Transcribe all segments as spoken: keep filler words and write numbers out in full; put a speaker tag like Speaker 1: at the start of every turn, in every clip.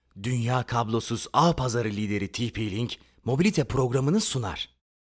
Speaker 1: Dünya kablosuz ağ pazarı lideri T P-Link, mobilite programını sunar.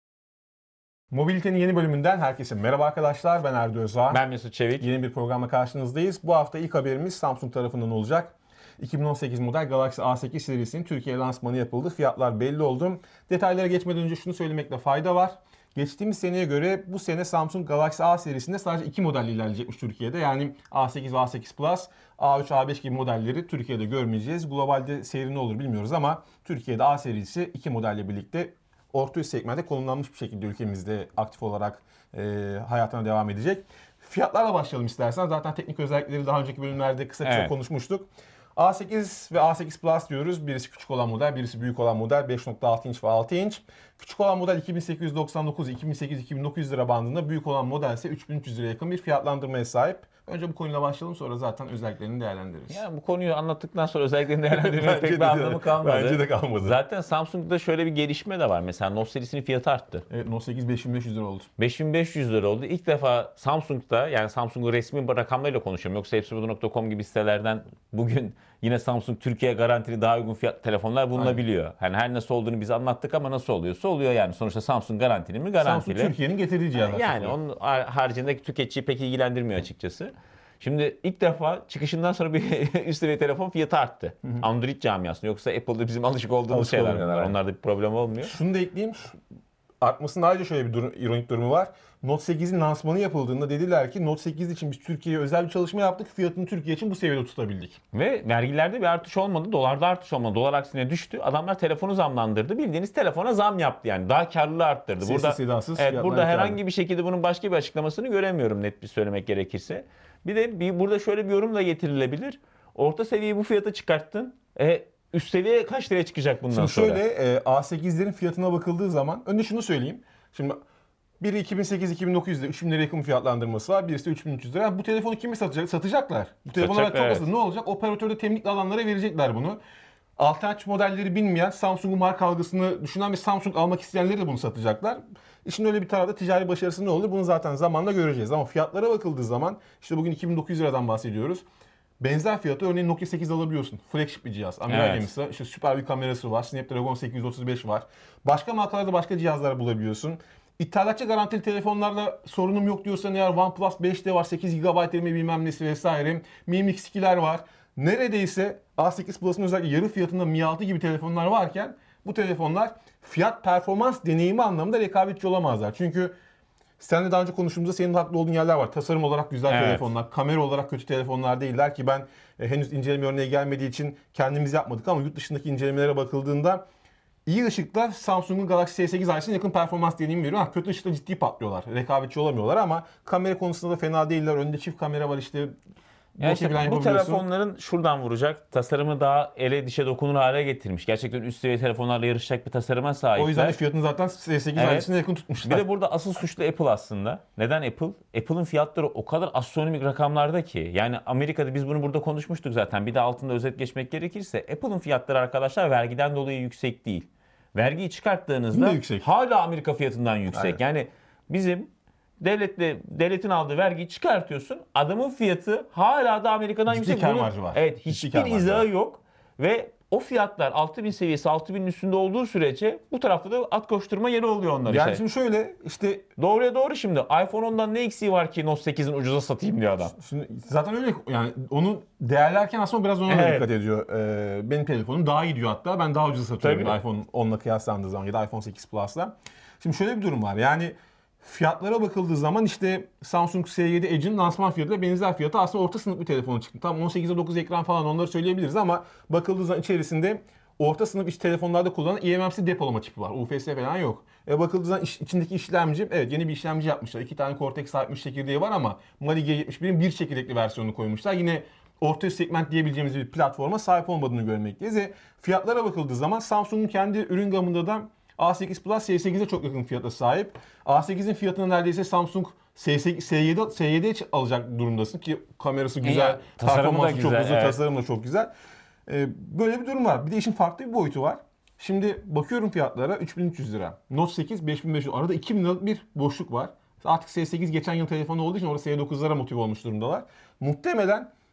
Speaker 2: Mobilite'nin yeni bölümünden herkese merhaba arkadaşlar. Ben Erdi Özağ.
Speaker 3: Ben Mesut Çevik.
Speaker 2: Yeni bir programla karşınızdayız. Bu hafta ilk haberimiz Samsung tarafından olacak. iki bin on sekiz model Galaxy A sekiz serisinin Türkiye lansmanı yapıldı. Fiyatlar belli oldu. Detaylara geçmeden önce şunu söylemekte fayda var. Geçtiğimiz seneye göre bu sene Samsung Galaxy A serisinde sadece iki modelle ilerleyecekmiş Türkiye'de. Yani A sekiz ve A sekiz Plus, A üç, A beş gibi modelleri Türkiye'de görmeyeceğiz. Globalde seyri ne olur bilmiyoruz ama Türkiye'de A serisi iki modelle birlikte orta üst segmente konumlanmış bir şekilde ülkemizde aktif olarak e, hayatına devam edecek. Fiyatlarla başlayalım istersen. Zaten teknik özellikleri daha önceki bölümlerde kısa kısa
Speaker 3: Evet.
Speaker 2: konuşmuştuk. A sekiz ve A sekiz Plus diyoruz. Birisi küçük olan model, birisi büyük olan model. beş nokta altı inç ve altı inç. Küçük olan model iki bin sekiz yüz doksan dokuz iki bin sekiz yüz iki bin dokuz yüz lira bandında. Büyük olan model ise üç bin üç yüz liraya yakın bir fiyatlandırmaya sahip. Önce bu konuyla başlayalım, sonra zaten özelliklerini değerlendiririz.
Speaker 3: Ya bu konuyu anlattıktan sonra özelliklerini değerlendirmenin
Speaker 2: Bence
Speaker 3: pek
Speaker 2: de
Speaker 3: bir
Speaker 2: değil.
Speaker 3: anlamı kalmadı.
Speaker 2: Bence de kalmadı.
Speaker 3: Zaten Samsung'da şöyle bir gelişme de var. Mesela Note serisinin fiyatı arttı.
Speaker 2: Evet, Note sekiz beş bin beş yüz lira oldu.
Speaker 3: beş bin beş yüz lira oldu. İlk defa Samsung'da, yani Samsung'un resmi rakamlarıyla konuşuyorum. Yoksa hepsi burada nokta com gibi sitelerden bugün yine Samsung Türkiye garantili daha uygun fiyat telefonlar bulunabiliyor. Hani her nasıl olduğunu biz anlattık ama nasıl oluyorsa oluyor yani. Sonuçta Samsung garantili mi? Garantili.
Speaker 2: Samsung Türkiye'nin getirdiği cihazlar.
Speaker 3: Yani onun haricindeki tüketiciyi pek ilgilendirmiyor açıkçası. Şimdi ilk defa çıkışından sonra bir üst seviye telefon fiyatı arttı. Hı hı. Android camiasında. Yoksa Apple'da bizim alışık olduğumuz
Speaker 2: Alışık
Speaker 3: şeyler
Speaker 2: oluyorlar,
Speaker 3: bunlar.
Speaker 2: aynen.
Speaker 3: Onlarda bir problem olmuyor.
Speaker 2: Şunu da ekleyeyim. Şu- Artmasının ayrıca şöyle bir durum, ironik durumu var. Note sekizin lansmanı yapıldığında dediler ki Note sekiz için biz Türkiye'ye özel bir çalışma yaptık. Fiyatını Türkiye için bu seviyede tutabildik.
Speaker 3: Ve vergilerde bir artış olmadı. Dolarda artış olmadı. Dolar aksine düştü. Adamlar telefonu zamlandırdı. Bildiğiniz telefona zam yaptı yani. Daha karlılığı arttırdı.
Speaker 2: Sessiz
Speaker 3: burada
Speaker 2: sedasız
Speaker 3: evet,
Speaker 2: fiyatlar
Speaker 3: burada
Speaker 2: yükseldi.
Speaker 3: herhangi bir şekilde bunun başka bir açıklamasını göremiyorum, net bir söylemek gerekirse. Bir de bir, burada şöyle bir yorum da getirilebilir. Orta seviyeyi bu fiyata çıkarttın. E, üst seviye kaç liraya çıkacak bundan
Speaker 2: Şimdi
Speaker 3: sonra?
Speaker 2: şöyle e, A sekizlerin fiyatına bakıldığı zaman önce şunu söyleyeyim. Şimdi biri iki bin sekiz iki bin dokuz yüz lira, üç bin liraya yakın fiyatlandırması var. Birisi de üç bin üç yüz lira. Yani bu telefonu kimi satacak? Satacaklar. Bu telefonlar
Speaker 3: Satacak,
Speaker 2: çok
Speaker 3: evet.
Speaker 2: basit. Ne olacak? Operatörde temlikli alanlara verecekler bunu. Alternatif modelleri bilmeyen, Samsung'un marka algısını düşünen ve Samsung almak isteyenleri de bunu satacaklar. İşin öyle bir tarafta ticari başarısı ne olur? Bunu zaten zamanla göreceğiz. Ama fiyatlara bakıldığı zaman işte bugün iki bin dokuz yüz liradan bahsediyoruz. Benzer fiyatı örneğin Nokia sekiz alabiliyorsun. Flagship bir cihaz. Amiral
Speaker 3: Evet.
Speaker 2: gemisi. İşte süper bir kamerası var. Snapdragon sekiz yüz otuz beş var. Başka markalarda başka cihazlar bulabiliyorsun. İthalatçı garantili telefonlarla sorunum yok diyorsan eğer OnePlus beş de var. sekiz gigabayt RAM bilmem nesi vesaire. Mi M X ikiler var. Neredeyse A sekiz Plus'ın özellikle yarı fiyatında Mi altı gibi telefonlar varken bu telefonlar fiyat performans deneyimi anlamında rekabetçi olamazlar. Çünkü seninle daha önce konuştuğumuzda senin de haklı olduğun yerler var. Tasarım olarak güzel
Speaker 3: Evet.
Speaker 2: telefonlar, kamera olarak kötü telefonlar değiller ki ben e, henüz inceleme örneği gelmediği için kendimiz yapmadık ama yurt dışındaki incelemelere bakıldığında iyi ışıklar Samsung'un Galaxy S sekiz ailesine yakın performans deneyimi veriyor. Ha, kötü ışıkta ciddi patlıyorlar. Rekabetçi olamıyorlar ama kamera konusunda da fena değiller. Önünde çift kamera var işte.
Speaker 3: Ya
Speaker 2: Boş
Speaker 3: işte
Speaker 2: plan
Speaker 3: bu
Speaker 2: yapabiliyorsun.
Speaker 3: telefonların şuradan vuracak. Tasarımı daha ele dişe dokunur hale getirmiş. Gerçekten üst seviye telefonlarla yarışacak bir tasarıma sahipler.
Speaker 2: O yüzden de fiyatını zaten S sekiz
Speaker 3: Evet.
Speaker 2: ailesine yakın tutmuşlar.
Speaker 3: Bir de burada asıl suçlu Apple aslında. Neden Apple? Apple'ın fiyatları o kadar astronomik rakamlarda ki. Yani Amerika'da biz bunu burada konuşmuştuk zaten. Bir de altında özet geçmek gerekirse Apple'ın fiyatları arkadaşlar vergiden dolayı yüksek değil. Vergiyi çıkarttığınızda
Speaker 2: Yine yüksek.
Speaker 3: hala Amerika fiyatından yüksek.
Speaker 2: Aynen.
Speaker 3: Yani bizim devletle devletin aldığı vergiyi çıkartıyorsun. Adamın fiyatı hala da Amerika'dan
Speaker 2: Ciddi
Speaker 3: yüksek.
Speaker 2: kâr
Speaker 3: Bunun-
Speaker 2: marjı var.
Speaker 3: Evet,
Speaker 2: Ciddi
Speaker 3: hiçbir
Speaker 2: kâr marjı
Speaker 3: izahı
Speaker 2: var.
Speaker 3: yok ve o fiyatlar altı bin seviyesi, altı binin üstünde olduğu sürece bu tarafta da at koşturma yeri oluyor onlar
Speaker 2: Yani
Speaker 3: işte.
Speaker 2: şimdi şöyle işte
Speaker 3: Doğruya doğru şimdi. iPhone ondan ne eksiği var ki Note sekizin ucuza satayım diyor adam.
Speaker 2: Şimdi zaten öyle yani onu değerlerken aslında biraz ona da
Speaker 3: Evet.
Speaker 2: dikkat ediyor. Ee, benim telefonum daha iyi diyor hatta. Ben daha ucuz satıyorum
Speaker 3: Tabii.
Speaker 2: iPhone onla kıyaslandığı zaman ya da iPhone sekiz Plus'la. Şimdi şöyle bir durum var. Yani fiyatlara bakıldığı zaman işte Samsung S yedi Edge'in lansman fiyatıyla benzer fiyatı aslında orta sınıf bir telefonu çıktı. Tam on sekize dokuz ekran falan onları söyleyebiliriz ama bakıldığı zaman içerisinde orta sınıf iş telefonlarda kullanılan E M M C depolama çipi var. U F S falan yok. E bakıldığı zaman iç- içindeki işlemci, evet yeni bir işlemci yapmışlar. İki tane Cortex altmış çekirdeği var ama Mali G yetmiş birin bir çekirdekli versiyonunu koymuşlar. Yine orta üst segment diyebileceğimiz bir platforma sahip olmadığını görmekteyiz. E, fiyatlara bakıldığı zaman Samsung'un kendi ürün gamında da A sekiz Plus S sekize çok yakın fiyata sahip. A sekizin fiyatına neredeyse Samsung S sekiz, S yedi, S yedi alacak durumdasın ki kamerası güzel,
Speaker 3: Ya, tasarımı da
Speaker 2: performansı çok
Speaker 3: güzel,
Speaker 2: güzel,
Speaker 3: evet.
Speaker 2: tasarımı da çok güzel. Ee, böyle bir durum var. Bir de işin farklı bir boyutu var. Şimdi bakıyorum fiyatlara üç bin üç yüz lira. Note sekiz beş bin beş yüz. Arada iki bin liralık bir boşluk var. Artık S sekiz geçen yıl telefonu olduğu için orada S dokuzlara motive olmuş durumdalar. Muhtemelen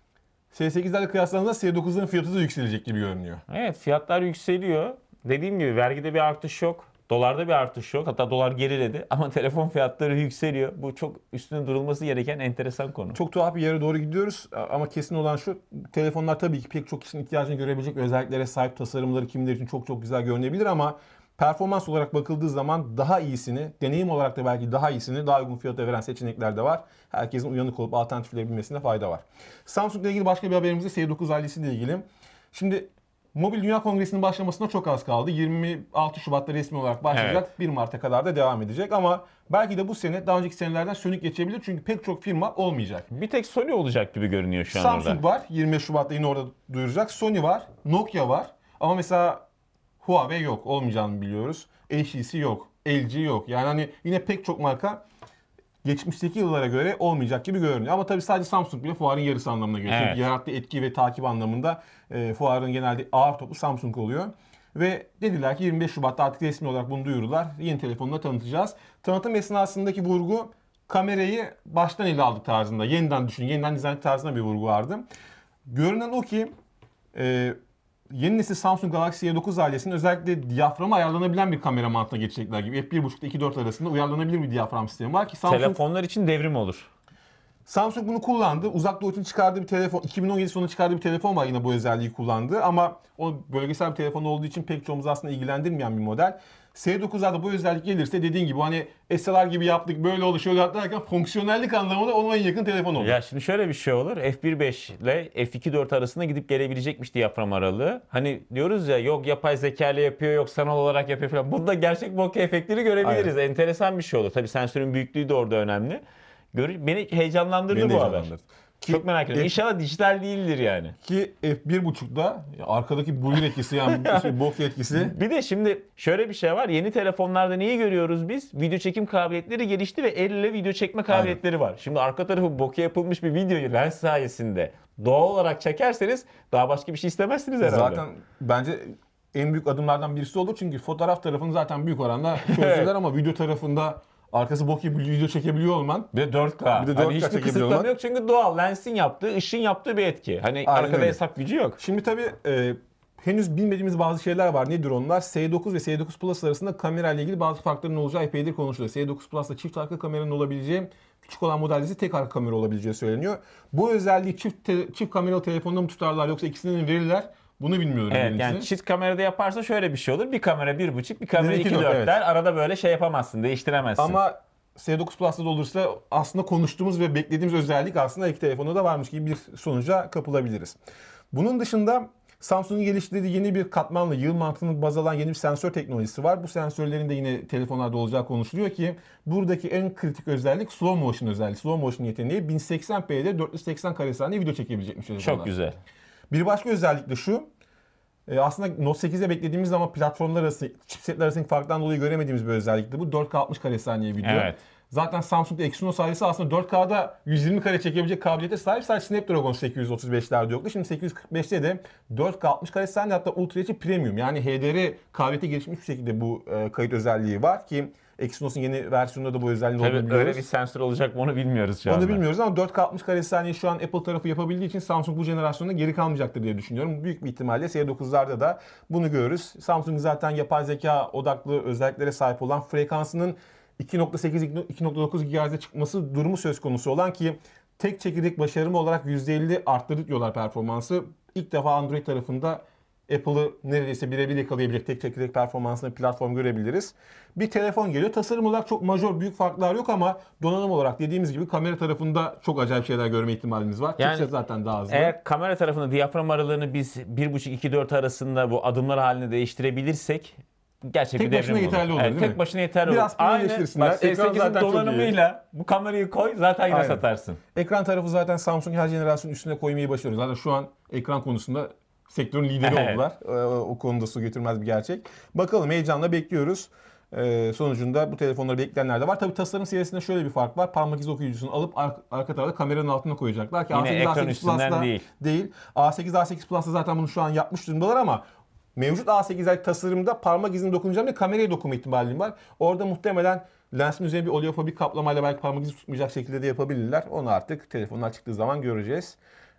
Speaker 2: S sekizlerle kıyaslandığında S dokuzların fiyatı da yükselecek gibi görünüyor.
Speaker 3: Evet, fiyatlar yükseliyor. Dediğim gibi vergide bir artış yok. Dolarda bir artış yok. Hatta dolar geriledi ama telefon fiyatları yükseliyor. Bu çok üstüne durulması gereken enteresan konu.
Speaker 2: Çok tuhaf bir yere doğru gidiyoruz ama kesin olan şu, telefonlar tabii ki pek çok kişinin ihtiyacını görebilecek özelliklere sahip, tasarımları kimileri için çok çok güzel görünebilir ama performans olarak bakıldığı zaman daha iyisini, deneyim olarak da belki daha iyisini daha uygun fiyata veren seçenekler de var. Herkesin uyanık olup alternatifleri bilmesine fayda var. Samsung'la ilgili başka bir haberimiz de S dokuz ailesiyle ilgili. Şimdi Mobil Dünya Kongresi'nin başlamasına çok az kaldı. yirmi altı Şubat'ta resmi olarak başlayacak.
Speaker 3: Evet.
Speaker 2: bir Mart'a kadar da devam edecek ama belki de bu sene daha önceki senelerden sönük geçebilir çünkü pek çok firma olmayacak.
Speaker 3: Bir tek Sony olacak gibi görünüyor şu an
Speaker 2: Samsung
Speaker 3: orada.
Speaker 2: var, yirmi beş Şubat'ta yine orada duyuracak. Sony var, Nokia var ama mesela Huawei yok, olmayacağını biliyoruz. H T C yok, L G yok. Yani hani yine pek çok marka geçmişteki yıllara göre olmayacak gibi görünüyor. Ama tabii sadece Samsung bile fuarın yarısı anlamına geliyor.
Speaker 3: Evet.
Speaker 2: Çünkü yarattığı etki ve takip anlamında e, fuarın genelde ağır topu Samsung oluyor. Ve dediler ki yirmi beş Şubat'ta artık resmi olarak bunu duyurdular. Yeni telefonla tanıtacağız. Tanıtım esnasındaki vurgu kamerayı baştan ele aldık tarzında. Yeniden düşün, yeniden dizayn tarzında bir vurgu vardı. Görünen o ki e, yeni nesil Samsung Galaxy S dokuz ailesinin özellikle diyaframı ayarlanabilen bir kamera mantığına geçecekler gibi. F bir buçuk ile iki nokta dört arasında uyarlanabilir bir diyafram sistemi var ki Samsung
Speaker 3: Telefonlar için devrim olur.
Speaker 2: Samsung bunu kullandı. Uzak Doğu için çıkardığı bir telefon, iki bin on yedi sonunda çıkardığı bir telefon var yine bu özelliği kullandığı ama o bölgesel bir telefon olduğu için pek çoğumuz aslında ilgilendirmeyen bir model. S dokuzlarda bu özellik gelirse dediğin gibi hani S L R gibi yaptık, böyle oldu, şöyle yaptık derken fonksiyonellik anlamında ona en yakın telefon olur.
Speaker 3: Ya şimdi şöyle bir şey olur. F bir nokta beş ile F iki nokta dört arasında gidip gelebilecekmiş diyafram aralığı. Hani diyoruz ya yok yapay zeka ile yapıyor, yok sanal olarak yapıyor falan. Bunda gerçek bokeh efektleri görebiliriz.
Speaker 2: Aynen.
Speaker 3: Enteresan bir şey olur. Tabii sensörün büyüklüğü de orada önemli. Gör- Beni heyecanlandırdı
Speaker 2: Beni de
Speaker 3: bu haber.
Speaker 2: heyecanlandırdı. Ki
Speaker 3: Çok merak ediyorum.
Speaker 2: F-
Speaker 3: İnşallah dijital değildir yani.
Speaker 2: Ki F bir buçukta arkadaki blur etkisi yani şey, bokeh etkisi.
Speaker 3: Bir de şimdi şöyle bir şey var. Yeni telefonlarda neyi görüyoruz biz? Video çekim kabiliyetleri gelişti ve el ile video çekme kabiliyetleri var. Şimdi arka tarafı bokeh yapılmış bir videoyu lens sayesinde doğal olarak çekerseniz daha başka bir şey istemezsiniz herhalde.
Speaker 2: Zaten bence en büyük adımlardan birisi olur çünkü fotoğraf tarafını zaten büyük oranda çözdüler ama video tarafında arkası bokeh bir video çekebiliyor olman.
Speaker 3: Bir de dört K.
Speaker 2: Bir de dört K
Speaker 3: hani hiçbir
Speaker 2: çekebiliyor
Speaker 3: kısıtlama
Speaker 2: olmak.
Speaker 3: yok çünkü doğal lensin yaptığı, ışın yaptığı bir etki. Hani
Speaker 2: Aynen
Speaker 3: arkada
Speaker 2: öyle.
Speaker 3: hesap gücü yok.
Speaker 2: Şimdi tabii e, henüz bilmediğimiz bazı şeyler var. Nedir onlar? S dokuz ve S dokuz Plus arasında kamera ile ilgili bazı farkların olacağı epeydir konuşuluyor. S dokuz Plus'ta çift arka kameranın olabileceği, küçük olan modelde ise tek arka kamera olabileceği söyleniyor. Bu özelliği çift te- çift kameralı telefonda mı tutarlar yoksa ikisinden mi verirler? Bunu bilmiyorum.
Speaker 3: Evet
Speaker 2: birincisi.
Speaker 3: yani çift kamerada yaparsa şöyle bir şey olur. Bir kamera bir buçuk, bir kamera
Speaker 2: iki
Speaker 3: iki
Speaker 2: dört,
Speaker 3: dört
Speaker 2: evet.
Speaker 3: der. Arada böyle şey yapamazsın, değiştiremezsin.
Speaker 2: Ama S dokuz Plus'ta da olursa aslında konuştuğumuz ve beklediğimiz özellik aslında iki telefonda da varmış gibi bir sonuca kapılabiliriz. Bunun dışında Samsung'un geliştirdiği yeni bir katmanlı yığıl mantığını baz alan yeni bir sensör teknolojisi var. Bu sensörlerin de yine telefonlarda olacağı konuşuluyor ki buradaki en kritik özellik slow motion özelliği. Slow motion yeteneği bin seksen p'de dört yüz seksen kare saniye video çekebilecekmiş telefonlar.
Speaker 3: Çok güzel.
Speaker 2: Bir başka özellik de şu. E, Aslında Note sekizde beklediğimiz ama platformlar arası, chipsetler arasındaki farktan dolayı göremediğimiz bir özellikti. Bu dört K altmış kare saniye video.
Speaker 3: Evet.
Speaker 2: Zaten Samsung'da Exynos ailesi aslında dört K'da yüz yirmi kare çekebilecek kabiliyete sahip. Sadece Snapdragon sekiz yüz otuz beşlerde yoktu. Şimdi sekiz yüz kırk beşte de dört K altmış kare saniye hatta Ultra H D Premium yani H D R kabiliyete gelişmiş bir şekilde bu e, kayıt özelliği var ki Exynos'un yeni versiyonunda da bu özelliğin olduğunu
Speaker 3: Tabii
Speaker 2: biliyoruz.
Speaker 3: öyle bir sensör olacak mı onu bilmiyoruz şu anda.
Speaker 2: Onu bilmiyoruz ama dört K altmış kare saniye şu an Apple tarafı yapabildiği için Samsung bu jenerasyonda geri kalmayacaktır diye düşünüyorum. Büyük bir ihtimalle S dokuzlarda da bunu görürüz. Samsung zaten yapay zeka odaklı özelliklere sahip olan frekansının iki nokta sekiz iki nokta dokuz gigahertz'e çıkması durumu söz konusu olan ki tek çekirdek başarımı olarak yüzde elli arttırdı diyorlar performansı. İlk defa Android tarafında Apple'ı neredeyse birebir yakalayabilecek tek çekirdek performansında platform görebiliriz. Bir telefon geliyor. Tasarım olarak çok majör büyük farklar yok ama donanım olarak dediğimiz gibi kamera tarafında çok acayip şeyler görme ihtimalimiz var.
Speaker 3: Yani
Speaker 2: Chipset zaten daha hızlı.
Speaker 3: Eğer kamera tarafında diyafram aralığını biz bir buçuk iki dört arasında bu adımlar haline değiştirebilirsek gerçek
Speaker 2: Tek
Speaker 3: bir
Speaker 2: başına
Speaker 3: devrim
Speaker 2: yeterli olur,
Speaker 3: Evet,
Speaker 2: değil
Speaker 3: tek
Speaker 2: mi?
Speaker 3: başına yeterli
Speaker 2: Biraz
Speaker 3: olur. Aynı
Speaker 2: birleştirsinler.
Speaker 3: bak S
Speaker 2: Ekran
Speaker 3: sekizin
Speaker 2: zaten çok iyi.
Speaker 3: donanımıyla bu kamerayı koy zaten yine
Speaker 2: Aynen.
Speaker 3: satarsın.
Speaker 2: Ekran tarafı zaten Samsung her jenerasyonun üstüne koymayı başarıyor. Zaten şu an ekran konusunda sektörün lideri
Speaker 3: Evet.
Speaker 2: oldular. Ee, O konuda su getirmez bir gerçek. Bakalım heyecanla bekliyoruz. Ee, sonucunda bu telefonları bekleyenler de var. Tabii tasarım seviyesinde şöyle bir fark var. Parmak izi okuyucusunu alıp ar- arka tarafta kameranın altına koyacaklar ki
Speaker 3: Yine
Speaker 2: A sekiz,
Speaker 3: ekran
Speaker 2: A sekiz
Speaker 3: üstünden
Speaker 2: Plus'ta
Speaker 3: değil.
Speaker 2: değil. A sekiz, A sekiz Plus'ta zaten bunu şu an yapmış durumdalar ama mevcut A sekizler tasarımda parmak izini dokunacağım ve kameraya dokunma ihtimalim var. Orada muhtemelen lensin üzerine bir oleofobik kaplamayla belki parmak izi tutmayacak şekilde de yapabilirler. Onu artık telefonlar çıktığı zaman göreceğiz.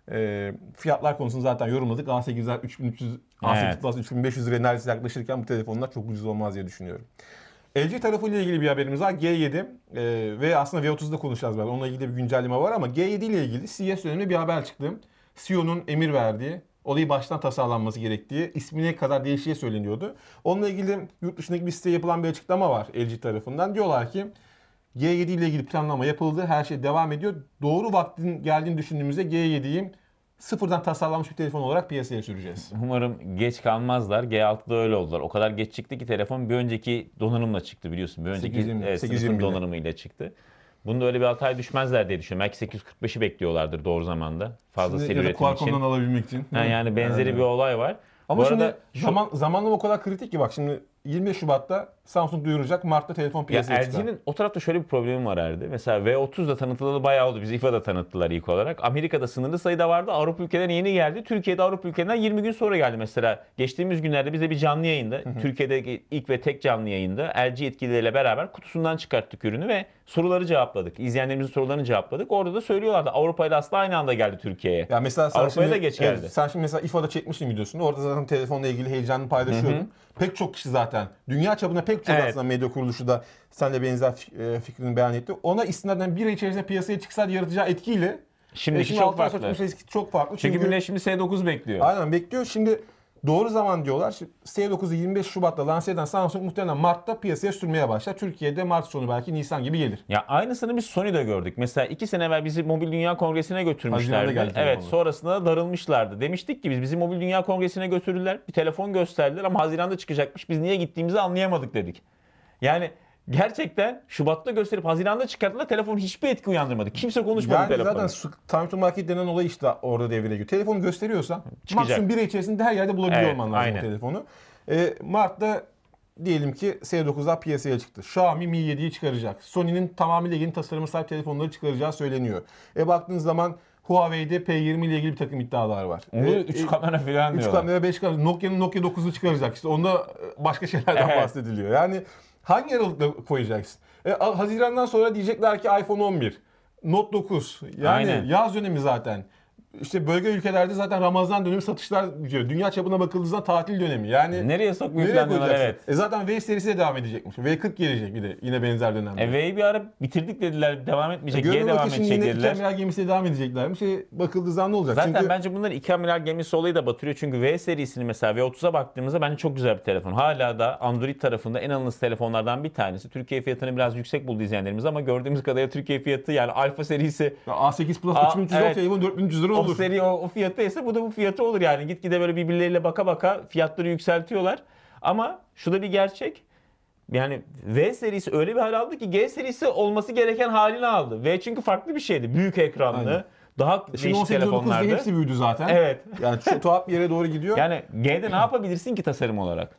Speaker 2: E, fiyatlar konusunu zaten yorumladık. A sekizler üç bin üç yüz, A sekiz
Speaker 3: Evet.
Speaker 2: Plus üç bin beş yüz liraya neredeyse yaklaşırken bu telefonlar çok ucuz olmaz diye düşünüyorum. L G tarafıyla ilgili bir haberimiz var. G yedi e, ve aslında V otuz'da konuşacağız biraz. Onunla ilgili bir güncelleme var ama G yedi ile ilgili C E S döneminde bir haber çıktı. C E O'nun emir verdiği, olayı baştan tasarlanması gerektiği, ismine kadar değişiğe söyleniyordu. Onunla ilgili yurt dışındaki bir siteye yapılan bir açıklama var L G tarafından. Diyorlar ki G yedi ile ilgili planlama yapıldı, her şey devam ediyor. Doğru vaktin geldiğini düşündüğümüzde G yediyi sıfırdan tasarlanmış bir telefon olarak piyasaya süreceğiz.
Speaker 3: Umarım geç kalmazlar. G altıda öyle oldular. O kadar geç çıktı ki telefon bir önceki donanımla çıktı biliyorsun. Bir önceki
Speaker 2: sekiz yüz yirmi,
Speaker 3: evet,
Speaker 2: sekiz yüz
Speaker 3: sınıfın
Speaker 2: yirmi ile.
Speaker 3: donanımıyla çıktı. Bunda öyle bir hataya düşmezler diye düşünüyorum. Belki sekiz yüz kırk beşi bekliyorlardır doğru zamanda. Fazla
Speaker 2: Şimdi
Speaker 3: seri
Speaker 2: ya da
Speaker 3: üretim için.
Speaker 2: Qualcomm'dan alabilmek için.
Speaker 3: Ha, yani benzeri
Speaker 2: Evet.
Speaker 3: bir olay var.
Speaker 2: Ama
Speaker 3: Bu
Speaker 2: şimdi
Speaker 3: arada şu-
Speaker 2: zaman, zamanlama o kadar kritik ki bak şimdi yirmi beş Şubat'ta Samsung duyuracak, Mart'ta telefon
Speaker 3: Ya
Speaker 2: piyasaya çıkacak.
Speaker 3: L G'nin o tarafta şöyle bir problemi var Erdi. Mesela V otuz da tanıtılalı bayağı oldu. Biz I F A'da tanıttılar ilk olarak. Amerika'da sınırlı sayıda vardı. Avrupa ülkelerine yeni geldi. Türkiye'de Avrupa ülkelerinden yirmi gün sonra geldi mesela. Geçtiğimiz günlerde bize bir canlı yayında, Türkiye'deki ilk ve tek canlı yayında L G yetkilileriyle beraber kutusundan çıkarttık ürünü ve soruları cevapladık. İzleyenlerimizin sorularını cevapladık. Orada da söylüyorlardı. Avrupa ile aslında aynı anda geldi Türkiye'ye.
Speaker 2: Ya mesela sen
Speaker 3: Avrupa'ya
Speaker 2: şimdi,
Speaker 3: da geç
Speaker 2: evet,
Speaker 3: geldi.
Speaker 2: sen şimdi mesela I F A'da çekmiştin videosunu. Orada zaten telefonla ilgili heyecanını paylaşıyordun. Pek çok kişi zaten. Dünya çapında pek çok
Speaker 3: Evet.
Speaker 2: aslında medya kuruluşu da seninle benzer fik- e, fikrini beyan etti. Ona istinaden bir ay içerisinde piyasaya çıksaydı yaratacağı etkiyle
Speaker 3: Şimdiki
Speaker 2: e, şimdi
Speaker 3: çok
Speaker 2: altı ay
Speaker 3: farklı.
Speaker 2: sonra çıkması çok farklı.
Speaker 3: Çünkü millet şimdi S dokuz bekliyor.
Speaker 2: Aynen bekliyor. Şimdi doğru zaman diyorlar. Şimdi S dokuzu yirmi beş Şubat'ta lanse eden Samsung muhtemelen Mart'ta piyasaya sürmeye başlar. Türkiye'de Mart sonu belki Nisan gibi gelir.
Speaker 3: Ya aynısını biz Sony'de gördük. Mesela iki sene evvel bizi Mobil Dünya Kongresi'ne
Speaker 2: Haziran'da
Speaker 3: götürmüşlerdi.
Speaker 2: geldi
Speaker 3: Evet,
Speaker 2: telefonlar.
Speaker 3: sonrasında da darılmışlardı. Demiştik ki biz bizi Mobil Dünya Kongresi'ne götürdüler. Bir telefon gösterdiler ama Haziran'da çıkacakmış. Biz niye gittiğimizi anlayamadık dedik. Yani gerçekten Şubat'ta gösterip Haziran'da çıkarttılar. Telefon hiçbir etki uyandırmadı. Kimse konuşmadı
Speaker 2: Yani
Speaker 3: telefonu.
Speaker 2: zaten su- time to market denen olay işte orada devreye giriyor. Telefonu gösteriyorsan
Speaker 3: Çıkacak.
Speaker 2: maksimum bir ay içerisinde her yerde bulabiliyor
Speaker 3: Evet,
Speaker 2: olman lazım
Speaker 3: aynen.
Speaker 2: o telefonu. E, Mart'ta diyelim ki S dokuzlar piyasaya çıktı. Xiaomi Mi yediyi çıkaracak. Sony'nin tamamıyla yeni tasarıma sahip telefonları çıkaracağı söyleniyor. E baktığınız zaman Huawei'de P yirmi ile ilgili bir takım iddialar var.
Speaker 3: Onu
Speaker 2: E,
Speaker 3: üç
Speaker 2: e,
Speaker 3: kamera falan
Speaker 2: üç
Speaker 3: diyorlar.
Speaker 2: kamera, beş kamera. Nokia'nın Nokia dokuzu çıkaracak işte. Onda başka şeylerden
Speaker 3: Evet.
Speaker 2: bahsediliyor. Yani hangi aralıkta koyacaksın? E, Haziran'dan sonra diyecekler ki iPhone on bir, Note dokuz. Yani
Speaker 3: Aynen.
Speaker 2: yaz dönemi zaten. İşte bölge ülkelerde zaten Ramazan dönemi satışlar diyor. Dünya çapına bakıldığında tatil dönemi. Yani
Speaker 3: Nereye sokmayı
Speaker 2: nereye
Speaker 3: planlıyorlar,
Speaker 2: koyacaksın?
Speaker 3: evet.
Speaker 2: E zaten V serisi de devam edecekmiş. V kırk gelecek bir de yine benzer dönemde.
Speaker 3: E, V'yi bir ara bitirdik dediler. Devam etmeyecek. G
Speaker 2: Görünüyor
Speaker 3: devam
Speaker 2: ki şimdi
Speaker 3: edecek
Speaker 2: yine iki
Speaker 3: dediler.
Speaker 2: amiral gemisiyle devam edeceklermiş. Şey, bakıldığı zaman ne olacak?
Speaker 3: Zaten
Speaker 2: Çünkü
Speaker 3: bence bunların iki amiral gemisi olayı da batırıyor. Çünkü V serisini mesela V otuza baktığımızda bence çok güzel bir telefon. Hala da Android tarafında en alınız telefonlardan bir tanesi. Türkiye fiyatını biraz yüksek buldu izleyenlerimiz ama gördüğümüz kadarıyla Türkiye fiyatı yani Alfa serisi
Speaker 2: A sekiz Plus
Speaker 3: Aa,
Speaker 2: üç bin üç yüz
Speaker 3: evet.
Speaker 2: telefon dört bin üç yüz lira
Speaker 3: o
Speaker 2: olur.
Speaker 3: seri o, o fiyatı ise bu da bu fiyatı olur yani. Gitgide böyle birbirleriyle baka baka fiyatları yükseltiyorlar. Ama şu da bir gerçek. Yani V serisi öyle bir hal aldı ki G serisi olması gereken halini aldı. V çünkü farklı bir şeydi. Büyük ekranlı.
Speaker 2: Aynen.
Speaker 3: Daha
Speaker 2: Şimdi
Speaker 3: değişik
Speaker 2: on sekiz on dokuz
Speaker 3: telefonlardı.
Speaker 2: hepsi büyüdü zaten.
Speaker 3: Evet.
Speaker 2: Yani çok tuhaf bir yere doğru gidiyor.
Speaker 3: Yani G'de ne yapabilirsin ki tasarım olarak?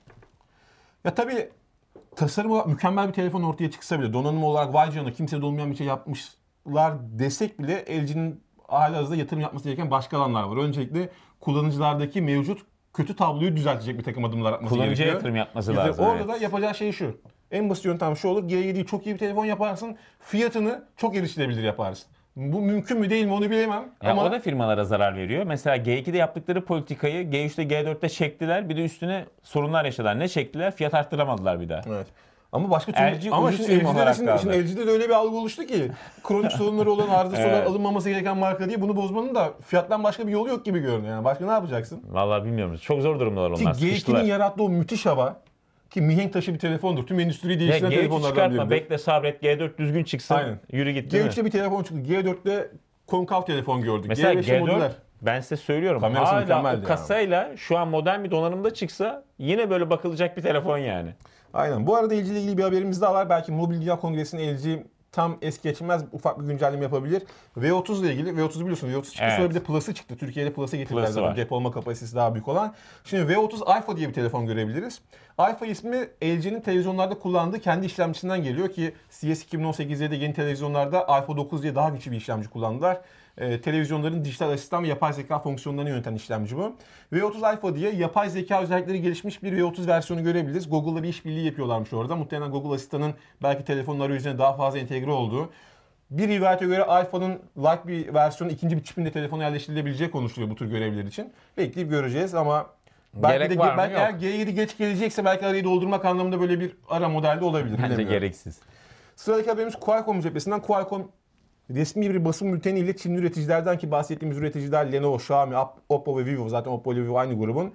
Speaker 2: Ya tabii tasarım olarak mükemmel bir telefon ortaya çıksa bile donanım olarak vay canına kimsede olmayan bir şey yapmışlar desek bile L G'nin halihazırda yatırım yapması gereken başka alanlar var. Öncelikle kullanıcılardaki mevcut kötü tabloyu düzeltecek bir takım adımlar atması
Speaker 3: Kullanıcıya
Speaker 2: gerekiyor.
Speaker 3: yatırım yapması
Speaker 2: Yani
Speaker 3: lazım.
Speaker 2: Orada
Speaker 3: evet.
Speaker 2: da yapacağı şey şu. En basit yöntem şu olur. G yediyi çok iyi bir telefon yaparsın. Fiyatını çok erişilebilir yaparsın. Bu mümkün mü değil mi onu bilemem.
Speaker 3: Ya
Speaker 2: Ama
Speaker 3: o da firmalara zarar veriyor. Mesela G ikide yaptıkları politikayı G üçte G dörtte çektiler. Bir de üstüne sorunlar yaşadılar. Ne çektiler? Fiyat arttıramadılar bir daha.
Speaker 2: evet. Ama başka türlü
Speaker 3: L G
Speaker 2: ama
Speaker 3: ucuz
Speaker 2: şimdi
Speaker 3: firma
Speaker 2: L G'de de
Speaker 3: olarak
Speaker 2: şimdi,
Speaker 3: kaldı.
Speaker 2: şimdi L G'de de öyle bir algı oluştu ki kronik sorunları olan arıza sorunlar
Speaker 3: Evet.
Speaker 2: alınmaması gereken marka diye bunu bozmanın da fiyattan başka bir yolu yok gibi görünüyor. Yani başka ne yapacaksın?
Speaker 3: Vallahi bilmiyorum. Çok zor durumdalar
Speaker 2: Ki
Speaker 3: onlar.
Speaker 2: G ikinin
Speaker 3: Sıkıştılar.
Speaker 2: yarattığı o müthiş hava ki mihenk taşı bir telefondur. Tüm endüstriyi
Speaker 3: Ya
Speaker 2: değiştiren
Speaker 3: G üçü
Speaker 2: telefonlardan
Speaker 3: çıkartma.
Speaker 2: biridir.
Speaker 3: Bekle sabret. G dört düzgün çıksın.
Speaker 2: Aynen.
Speaker 3: Yürü git
Speaker 2: G
Speaker 3: değil mi?
Speaker 2: üçte bir telefon çıktı. G dörtte konkav telefon gördük.
Speaker 3: Mesela
Speaker 2: G beşte
Speaker 3: G
Speaker 2: modüler.
Speaker 3: dört ben size söylüyorum.
Speaker 2: Kamerası
Speaker 3: Hala
Speaker 2: mükemmeldi
Speaker 3: o
Speaker 2: ya.
Speaker 3: kasayla şu an modern bir donanımda çıksa yine böyle bakılacak bir telefon yani.
Speaker 2: Aynen. Bu arada L G ile ilgili bir haberimiz daha var. Belki Mobil Dünya Kongresi'nin L G tam es geçmez ufak bir güncelleme yapabilir. V otuz ile ilgili, V otuz biliyorsunuz V otuz çıktı
Speaker 3: Evet.
Speaker 2: sonra bir de Plus'ı çıktı. Türkiye'de Plus'ı getirdiler
Speaker 3: Plus'ı
Speaker 2: zaten
Speaker 3: var.
Speaker 2: depolama kapasitesi daha büyük olan. Şimdi V otuz Alpha diye bir telefon görebiliriz. Alpha ismi L G'nin televizyonlarda kullandığı kendi işlemcisinden geliyor ki C S iki bin on sekizde de yeni televizyonlarda Alpha dokuz diye daha güçlü bir işlemci kullandılar. Ee, televizyonların dijital asistan ve yapay zeka fonksiyonlarını yöneten işlemci bu. V otuz Alpha diye yapay zeka özellikleri gelişmiş bir V otuz versiyonu görebiliriz. Google'la bir işbirliği yapıyorlarmış orada. Muhtemelen Google Asistan'ın belki telefonun arayüzüne daha fazla entegre olduğu, Bir rivayete göre iPhone'un light bir versiyonu ikinci bir çipinde telefona yerleştirilebileceği konuşuluyor bu tür görevler için. Bekleyip göreceğiz ama belki
Speaker 3: Gerek
Speaker 2: de
Speaker 3: var mı?
Speaker 2: belki
Speaker 3: Yok.
Speaker 2: eğer G yedi geç gelecekse belki arayı doldurmak anlamında böyle bir ara modelde olabilir.
Speaker 3: Bence
Speaker 2: bilemiyorum.
Speaker 3: gereksiz.
Speaker 2: Sıradaki haberimiz Qualcomm cephesinden. Qualcomm resmi bir basın bülteniyle Çinli üreticilerden ki bahsettiğimiz üreticiler Lenovo, Xiaomi, Oppo ve Vivo, zaten Oppo ile Vivo aynı grubun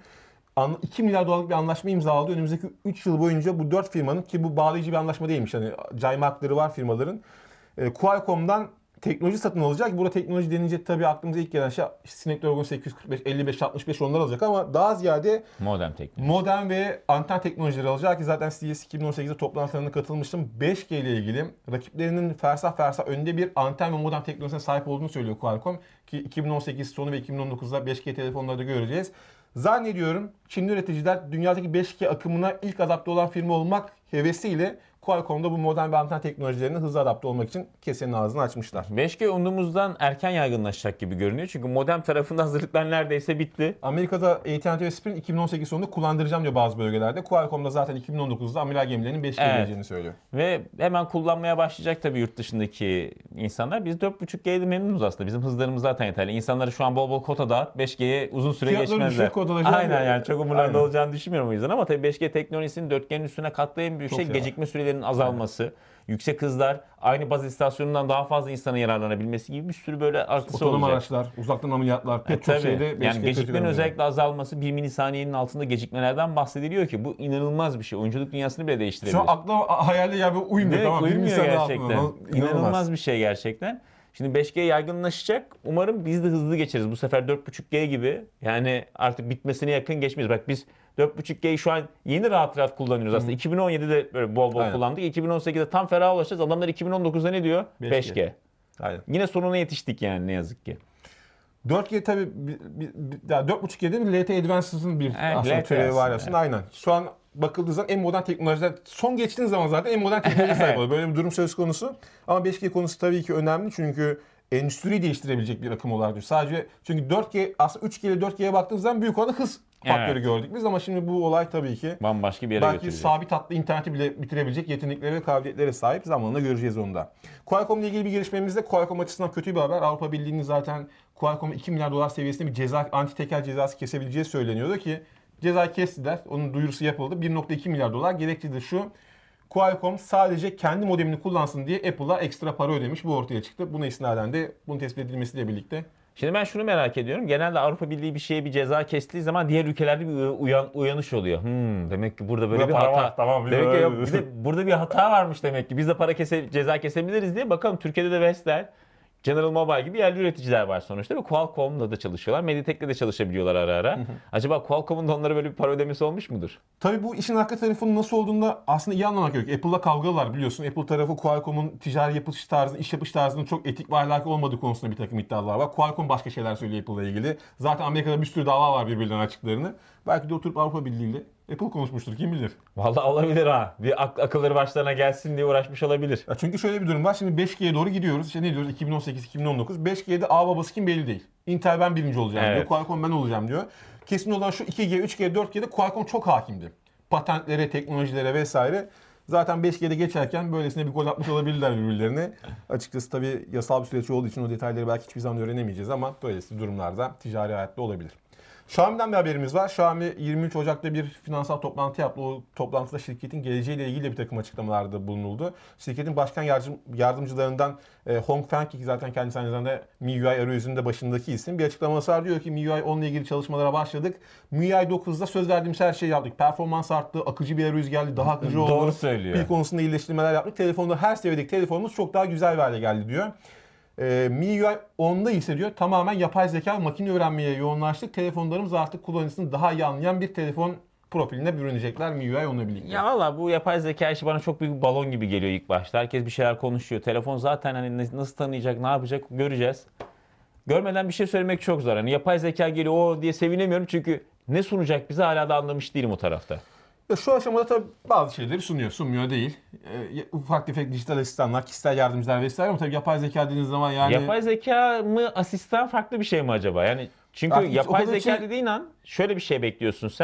Speaker 2: iki milyar dolarlık bir anlaşma imzaladı. Önümüzdeki üç yıl boyunca bu dört firmanın, ki bu bağlayıcı bir anlaşma değilmiş, hani cayma hakları var firmaların, e, Qualcomm'dan teknoloji satın alacak. Burada teknoloji denince tabii aklımıza ilk gelen şey Snapdragon sekiz yüz kırk beş, elli beş, altmış beş onlar alacak ama daha ziyade
Speaker 3: Modem teknoloji.
Speaker 2: modem ve anten teknolojileri alacak ki zaten C E S iki bin on sekizde toplantılarına katılmıştım. beş G ile ilgili rakiplerinin fersah fersah önde bir anten ve modem teknolojisine sahip olduğunu söylüyor Qualcomm ki iki bin on sekiz sonu ve iki bin on dokuzda beş G telefonlarda göreceğiz. Zannediyorum Çinli üreticiler dünyadaki beş G akımına ilk adapte olan firma olmak hevesiyle Qualcomm'da bu modem ve anten teknolojilerine hızlı adapte olmak için kesenin ağzını açmışlar.
Speaker 3: beş G umduğumuzdan erken yaygınlaşacak gibi görünüyor. Çünkü modem tarafında hazırlıklar neredeyse bitti.
Speaker 2: Amerika'da A T and T ve Sprint iki bin on sekiz sonunda kullandıracağım diyor bazı bölgelerde. Qualcomm'da zaten iki bin on dokuzda amiral gemilerinin beş G
Speaker 3: Evet.
Speaker 2: geleceğini söylüyor.
Speaker 3: Ve hemen kullanmaya başlayacak tabii yurt dışındaki insanlar. Biz dört buçuk G'de memnunuz aslında. Bizim hızlarımız zaten yeterli. İnsanları şu an bol bol kota dağıt. beş G'ye uzun süre
Speaker 2: Fiyatları
Speaker 3: geçmezler.
Speaker 2: düşük kodalayacağız
Speaker 3: Aynen
Speaker 2: ya.
Speaker 3: yani çok umurlarında
Speaker 2: Aynen.
Speaker 3: olacağını düşünmüyorum o yüzden. Ama tabii beş G teknolojisinin dört G'nin üstüne kattığı en büyük
Speaker 2: Çok
Speaker 3: şey
Speaker 2: şey var.
Speaker 3: gecikme sürelerinin azalması. Yüksek hızlar, aynı baz istasyonundan daha fazla insanın yararlanabilmesi gibi bir sürü böyle artısı
Speaker 2: Otonom
Speaker 3: olacak.
Speaker 2: araçlar, uzaktan ameliyatlar, pek
Speaker 3: E,
Speaker 2: çok
Speaker 3: tabii.
Speaker 2: şeyde beş G
Speaker 3: Yani
Speaker 2: kritik
Speaker 3: gecikmenin
Speaker 2: önemli.
Speaker 3: özellikle azalması, bir milisaniyenin altında gecikmelerden bahsediliyor ki bu inanılmaz bir şey. Oyunculuk dünyasını bile değiştirebilir.
Speaker 2: Şu an akla hayalde ya bir uymuyor,
Speaker 3: Direkt
Speaker 2: tamam.
Speaker 3: uymuyor
Speaker 2: Bilgisayarın
Speaker 3: gerçekten.
Speaker 2: altında.
Speaker 3: İnanılmaz bir şey gerçekten. Şimdi beş G yaygınlaşacak. Umarım biz de hızlı geçeriz. Bu sefer dört buçuk G gibi. Yani artık bitmesine yakın geçmeyiz. Bak biz dört buçuk G'yi şu an yeni rahat rahat kullanıyoruz aslında. iki bin on yedide böyle bol bol
Speaker 2: Aynen.
Speaker 3: kullandık. iki bin on sekizde tam ferah ulaşacağız. Adamlar iki bin on dokuzda ne diyor?
Speaker 2: beş G.
Speaker 3: beş G.
Speaker 2: Aynen.
Speaker 3: Yine sonuna yetiştik yani ne yazık ki.
Speaker 2: dört G tabii bir, bir, bir, ya dört buçuk G'de bir L T E Advanced'ın bir
Speaker 3: Evet,
Speaker 2: aslında
Speaker 3: L T E
Speaker 2: türevi var
Speaker 3: aslında.
Speaker 2: aslında. Aynen. Şu an bakıldığı zaman en modern teknolojiler, son geçtiğiniz zaman zaten en modern teknoloji sahip oluyor. Böyle bir durum söz konusu. Ama beş G konusu tabii ki önemli çünkü endüstriyi değiştirebilecek bir akım olarak diyor. Sadece çünkü dört G aslında üç G ile dört G'ye baktığınız zaman büyük oranda hız faktörü
Speaker 3: Evet.
Speaker 2: gördük biz ama şimdi bu olay tabii ki
Speaker 3: Bambaşka bir yere
Speaker 2: belki
Speaker 3: götürecek.
Speaker 2: sabit hatlı interneti bile bitirebilecek yeteneklere ve kabiliyetlere sahip, zamanla göreceğiz onu da. Qualcomm ile ilgili bir gelişmemizde Qualcomm açısından kötü bir haber. Avrupa Birliği'nin zaten Qualcomm'a iki milyar dolar seviyesinde bir ceza, anti tekel cezası kesebileceği söyleniyordu ki cezayı kestiler. Onun duyurusu yapıldı. bir nokta iki milyar dolar. Gerekçe de şu: Qualcomm sadece kendi modemini kullansın diye Apple'a ekstra para ödemiş. Bu ortaya çıktı. Buna istinaden de bunun tespit edilmesiyle birlikte
Speaker 3: Şimdi ben şunu merak ediyorum. Genelde Avrupa Birliği bir şeye bir ceza kestiği zaman diğer ülkelerde bir uyan, uyanış oluyor. Hmm, demek ki burada böyle
Speaker 2: Burada
Speaker 3: bir
Speaker 2: para
Speaker 3: hata.
Speaker 2: var, tamam, biz
Speaker 3: demek ki
Speaker 2: öyle
Speaker 3: yok,
Speaker 2: diyoruz.
Speaker 3: bir de burada bir hata varmış demek ki. Biz de para kese, ceza kesebiliriz diye. Bakalım Türkiye'de de Vestel, General Mobile gibi yerli üreticiler var sonuçta ve Qualcomm'la da çalışıyorlar. Mediatek'le de çalışabiliyorlar ara ara. Acaba Qualcomm'un da onlara böyle bir para ödemesi olmuş mudur?
Speaker 2: Tabii bu işin arka tarafının nasıl olduğunu da aslında iyi anlamak gerekiyor. Apple'la kavgalar biliyorsun. Apple tarafı Qualcomm'un ticari yapış tarzı, iş yapış tarzının çok etik ve ahlaki olmadığı konusunda bir takım iddialar var. Qualcomm başka şeyler söylüyor Apple'la ilgili. Zaten Amerika'da bir sürü dava var birbirlerine açıklarını. Belki de oturup Avrupa Birliği'yle Apple konuşmuştur, kim bilir.
Speaker 3: Vallahi olabilir ha. Bir ak- akılları başlarına gelsin diye uğraşmış olabilir.
Speaker 2: Ya çünkü şöyle bir durum var. Şimdi beş G'ye doğru gidiyoruz. İşte ne diyoruz? iki bin on sekiz iki bin on dokuz. beş G'de ağ babası kim belli değil. Intel ben birinci olacağım
Speaker 3: Evet.
Speaker 2: diyor. Qualcomm ben olacağım diyor. Kesin olan şu iki G, üç G, dört G'de Qualcomm çok hakimdi. Patentlere, teknolojilere vesaire. Zaten beş G'de geçerken böylesine bir gol atmış olabilirler birbirlerine. Açıkçası tabii yasal bir süreç olduğu için o detayları belki hiçbir zaman öğrenemeyeceğiz ama böylesi durumlarda ticari hayatta olabilir. Xiaomi'den bir haberimiz var. Xiaomi yirmi üç Ocak'ta bir finansal toplantı yaptı. O toplantıda şirketin geleceğiyle ilgili de bir takım açıklamalarda bulunuldu. Şirketin başkan yardım, yardımcılarından e, Hong Feng, ki zaten kendisi aynı zamanda M I U I arayüzünün de başındaki isim, bir açıklaması var. Diyor ki M I U I on ile ilgili çalışmalara başladık. M I U I dokuzda söz verdiğimiz her şeyi yaptık. Performans arttı, akıcı bir arayüz geldi, daha akıcı oldu.
Speaker 3: Doğru söylüyor.
Speaker 2: Pil konusunda iyileştirmeler yaptık. Telefonda her seviyedeki telefonumuz çok daha güzel bir hale geldi diyor. E, M I U I onda ise diyor tamamen yapay zeka, makine öğrenmeye yoğunlaştık. Telefonlarımız artık kullanıcısını daha iyi anlayan bir telefon profiline bürünecekler M I U I onunla birlikte.
Speaker 3: Ya valla bu yapay zeka işi bana çok büyük bir balon gibi geliyor ilk başta. Herkes bir şeyler konuşuyor. Telefon zaten hani nasıl tanıyacak, ne yapacak göreceğiz. Görmeden bir şey söylemek çok zor. Hani yapay zeka geliyor o diye sevinemiyorum çünkü ne sunacak bize hala da anlamış değilim o tarafta.
Speaker 2: Ya şu aşamada tabii bazı şeyleri sunuyor, sunmuyor değil. E, ufak tefek dijital asistanlar, kişisel yardımcılar vesaire ama tabii yapay zeka dediğiniz zaman yani...
Speaker 3: Yapay zeka mı asistan farklı bir şey mi acaba? Yani çünkü
Speaker 2: Artık hiç o
Speaker 3: yapay
Speaker 2: kadar
Speaker 3: zeka
Speaker 2: şey-
Speaker 3: dediğin an şöyle bir şey bekliyorsun sen.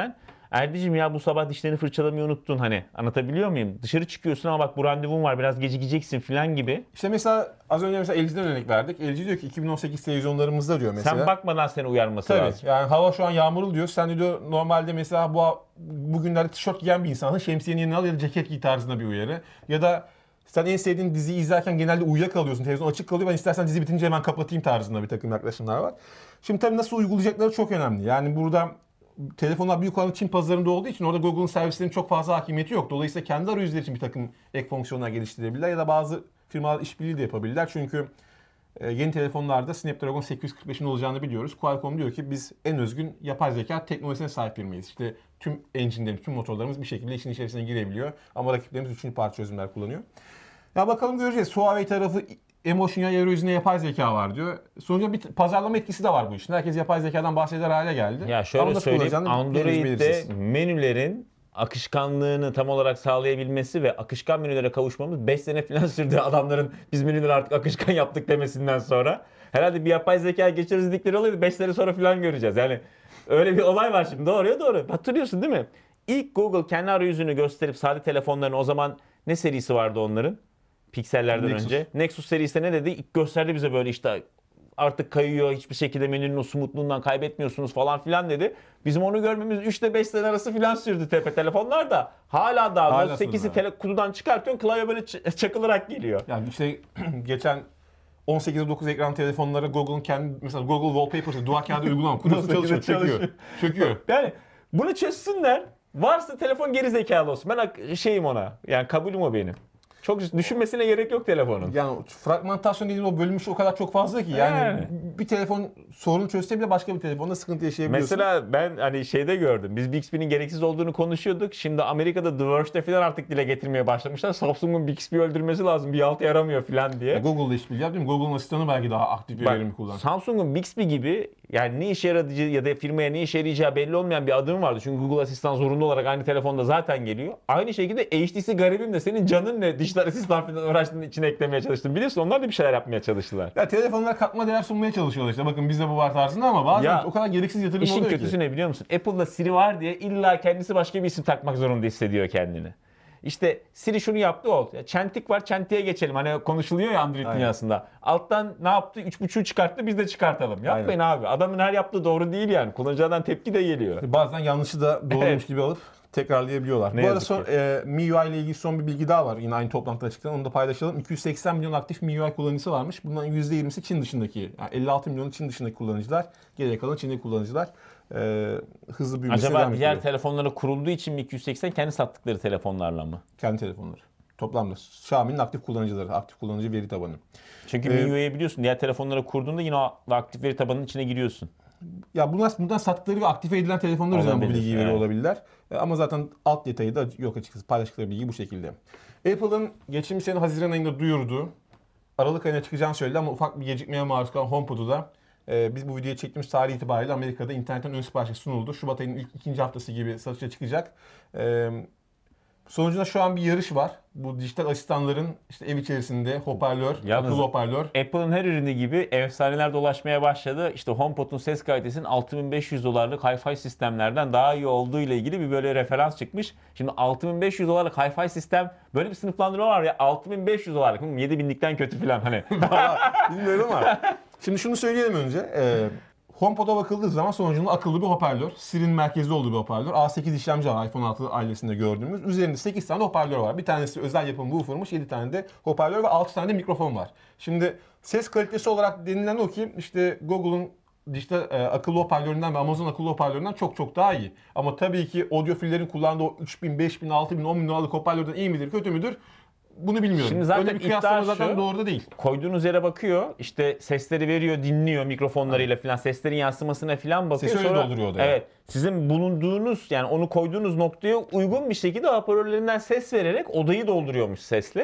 Speaker 3: Erdicim ya bu sabah dişlerini fırçalamayı unuttun hani anlatabiliyor muyum? Dışarı çıkıyorsun ama bak bu randevun var biraz gecikeceksin falan gibi.
Speaker 2: İşte mesela az önce mesela L G'den örnek verdik. L G diyor ki iki bin on sekiz televizyonlarımızda diyor mesela.
Speaker 3: Sen bakmadan seni uyarması
Speaker 2: Tabii.
Speaker 3: lazım.
Speaker 2: Yani hava şu an yağmurlu diyor. Sen de diyor normalde mesela bu bugünlerde tişört giyen bir insansın. Şemsiyenin yanına al ya da ceket giy tarzında bir uyarı. Ya da sen en sevdiğin diziyi izlerken genelde uyuyakalıyorsun. Televizyon açık kalıyor. Ben istersen dizi bitince hemen kapatayım tarzında bir takım yaklaşımlar var. Şimdi tabii nasıl uygulayacakları çok önemli. Yani burada telefonlar büyük oranda Çin pazarında olduğu için orada Google'ın servislerinin çok fazla hakimiyeti yok. Dolayısıyla kendi arayüzleri için bir takım ek fonksiyonlar geliştirebilirler ya da bazı firmalar işbirliği de yapabilirler. Çünkü e, yeni telefonlarda Snapdragon sekiz yüz kırk beşin olacağını biliyoruz. Qualcomm diyor ki biz en özgün yapay zeka teknolojisine sahip firmayız. İşte tüm engine'lerimiz, tüm motorlarımız bir şekilde işin içerisine girebiliyor. Ama rakiplerimiz üçüncü parça çözümler kullanıyor. Ya bakalım göreceğiz. Huawei tarafı Emotion ya arayüzünde yapay zeka var diyor. Sonuçta bir pazarlama etkisi de var bu işin. Herkes yapay zekadan bahseder hale geldi.
Speaker 3: Ya şöyle
Speaker 2: Ama
Speaker 3: söyleyeyim,
Speaker 2: kullanacağını henüz
Speaker 3: Android'de
Speaker 2: belirsiz.
Speaker 3: menülerin akışkanlığını tam olarak sağlayabilmesi ve akışkan menülere kavuşmamız beş sene falan sürdü adamların biz menüleri artık akışkan yaptık demesinden sonra. Herhalde bir yapay zeka geçeriz dedikleri olaydı beş sene sonra falan göreceğiz. Yani öyle bir olay var şimdi. Doğruya doğru. Hatırlıyorsun değil mi? İlk Google kendi arayüzünü gösterip sade telefonlarını o zaman ne serisi vardı onların? Piksellerden
Speaker 2: Nexus.
Speaker 3: önce. Nexus serisi ne dedi? İlk gösterdi bize böyle işte artık kayıyor hiçbir şekilde menünün o smoothluğundan kaybetmiyorsunuz falan filan dedi. Bizim onu görmemiz üç ile beş sene arası filan sürdü tepe telefonlar da. Hala daha
Speaker 2: Hala
Speaker 3: Note sekizi
Speaker 2: sürdü.
Speaker 3: tele, kutudan çıkartıyorsun klavye böyle ç- çakılarak geliyor.
Speaker 2: Yani işte geçen on sekiz dokuz ekran telefonlara Google'ın kendi mesela Google Wallpapers'ı duvar kağıdı uygulama kurusu çalışıyor, çöküyor. Çöküyor.
Speaker 3: Yani bunu çözsünler. Varsa telefon geri zekalı olsun. Ben ak- şeyim ona. Yani kabulüm o benim. Çok düşünmesine gerek yok telefonun.
Speaker 2: Yani fragmentasyon dediğim o bölünmüş o kadar çok fazla ki yani,
Speaker 3: Yani.
Speaker 2: bir telefon sorun çözse bile başka bir telefonda sıkıntı yaşayabiliyorsun.
Speaker 3: Mesela ben hani şeyde gördüm. Biz Bixby'nin gereksiz olduğunu konuşuyorduk. Şimdi Amerika'da The Verge'de falan artık dile getirmeye başlamışlar. Samsung'un Bixby'yi öldürmesi lazım. Bir altı yaramıyor falan diye.
Speaker 2: Google'da işbirliği yaptı değil mi? Google'ın asistanı belki daha aktif bir
Speaker 3: Bak,
Speaker 2: verimi kullanıyor.
Speaker 3: Samsung'un Bixby gibi yani ne işe yaradıcı ya da firmaya ne işe yarayacağı belli olmayan bir adım vardı. Çünkü Google Asistan zorunlu olarak aynı telefonda zaten geliyor. Aynı şekilde H T C garibim de senin canın ne? Dijital asistan falan uğraştığın içine eklemeye çalıştın. Biliyorsun onlar da bir şeyler yapmaya çalıştılar.
Speaker 2: Ya telefonlar katma değer sunmaya çalışıyorlar işte. Bakın bizde bu var tarzında ama bazen
Speaker 3: Ya,
Speaker 2: o kadar gereksiz yatırım
Speaker 3: İşin
Speaker 2: oluyor
Speaker 3: kötüsü
Speaker 2: ki.
Speaker 3: ne biliyor musun? Apple'da Siri var diye illa kendisi başka bir isim takmak zorunda hissediyor kendini. İşte Siri şunu yaptı oldu. Ya Çentik var çentiğe geçelim. Hani konuşuluyor ya Android
Speaker 2: Aynen.
Speaker 3: dünyasında. Alttan ne yaptı? üç buçuğu çıkarttı biz de çıkartalım. Yapmayın abi. Adamın her yaptığı doğru değil yani. Kullanıcılardan tepki de geliyor.
Speaker 2: Bazen yanlışı da doğruymuş
Speaker 3: Evet.
Speaker 2: gibi alıp tekrarlayabiliyorlar.
Speaker 3: Ne
Speaker 2: Bu arada
Speaker 3: yazık
Speaker 2: son,
Speaker 3: ki.
Speaker 2: e, M I U I ile ilgili son bir bilgi daha var. Yine aynı toplantıda açıklanan. Onu da paylaşalım. iki yüz seksen milyon aktif M I U I kullanıcısı varmış. Bundan yüzde yirmisi Çin dışındaki. Yani elli altı milyon Çin dışındaki kullanıcılar. Geriye kalan Çin'deki kullanıcılar. E, hızlı büyümesine
Speaker 3: Acaba
Speaker 2: devam
Speaker 3: diğer
Speaker 2: ediyor.
Speaker 3: telefonlara kurulduğu için mi iki yüz seksen kendi sattıkları telefonlarla mı?
Speaker 2: Kendi telefonları. Toplamda Xiaomi'nin aktif kullanıcıları, aktif kullanıcı veri tabanı.
Speaker 3: Çünkü
Speaker 2: Ee,
Speaker 3: M I U I'yi biliyorsun diğer telefonlara kurduğunda yine o aktif veri tabanının içine giriyorsun.
Speaker 2: Ya bunlar buradan sattıkları ve aktive edilen telefonlar üzerinden bu
Speaker 3: Olabilir,
Speaker 2: bilgiyi veriyor
Speaker 3: evet.
Speaker 2: olabilirler. E, Ama zaten alt detayı da yok açıkçası. Paylaştıkları bilgi bu şekilde. Apple'ın geçtiğimiz sene Haziran ayında duyurduğu, Aralık ayına çıkacağını söyledi ama ufak bir gecikmeye maruz kalan HomePod'u da e, biz bu videoyu çektiğimiz tarih itibariyle Amerika'da internetten ön siparişi sunuldu. Şubat ayının ilk ikinci haftası gibi satışa çıkacak. E, Sonucunda şu an bir yarış var. Bu dijital asistanların işte ev içerisinde hoparlör,
Speaker 3: Yalnız-
Speaker 2: akıllı hoparlör.
Speaker 3: Apple'ın her ürünü gibi efsaneler dolaşmaya başladı. İşte HomePod'un ses kalitesinin altı bin beş yüz dolarlık Hi-Fi sistemlerden daha iyi olduğu ile ilgili bir böyle referans çıkmış. Şimdi altı bin beş yüz dolarlık Hi-Fi sistem böyle bir sınıflandırma var ya altı bin beş yüz dolarlık hmm, yedi binlikten kötü falan hani.
Speaker 2: Bilmiyorum ama. Şimdi şunu söyleyelim önce. Ee, HomePod'a bakıldığı zaman sonucunda akıllı bir hoparlör. Siri'nin merkezli olduğu bir hoparlör. A sekiz işlemci var iPhone altı ailesinde gördüğümüz. Üzerinde sekiz tane hoparlör var. Bir tanesi özel yapım woofer'mış, yedi tane de hoparlör ve altı tane de mikrofon var. Şimdi ses kalitesi olarak denilen o ki işte Google'un dijital e, akıllı hoparlöründen ve Amazon akıllı hoparlöründen çok çok daha iyi. Ama tabii ki audiofillerin kullandığı o üç bin, beş bin, altı bin, on bin dolarlık hoparlörden iyi midir, kötü müdür? Bunu bilmiyorum.
Speaker 3: Şimdi zaten
Speaker 2: Öyle bir kıyaslama
Speaker 3: iddia
Speaker 2: zaten
Speaker 3: şu,
Speaker 2: doğru da değil.
Speaker 3: Koyduğunuz yere bakıyor işte sesleri veriyor dinliyor mikrofonlarıyla falan seslerin yansımasına falan bakıyor.
Speaker 2: Sesi öyle
Speaker 3: Sonra,
Speaker 2: dolduruyor odaya.
Speaker 3: evet sizin bulunduğunuz yani onu koyduğunuz noktaya uygun bir şekilde hoparlörlerinden ses vererek odayı dolduruyormuş sesle.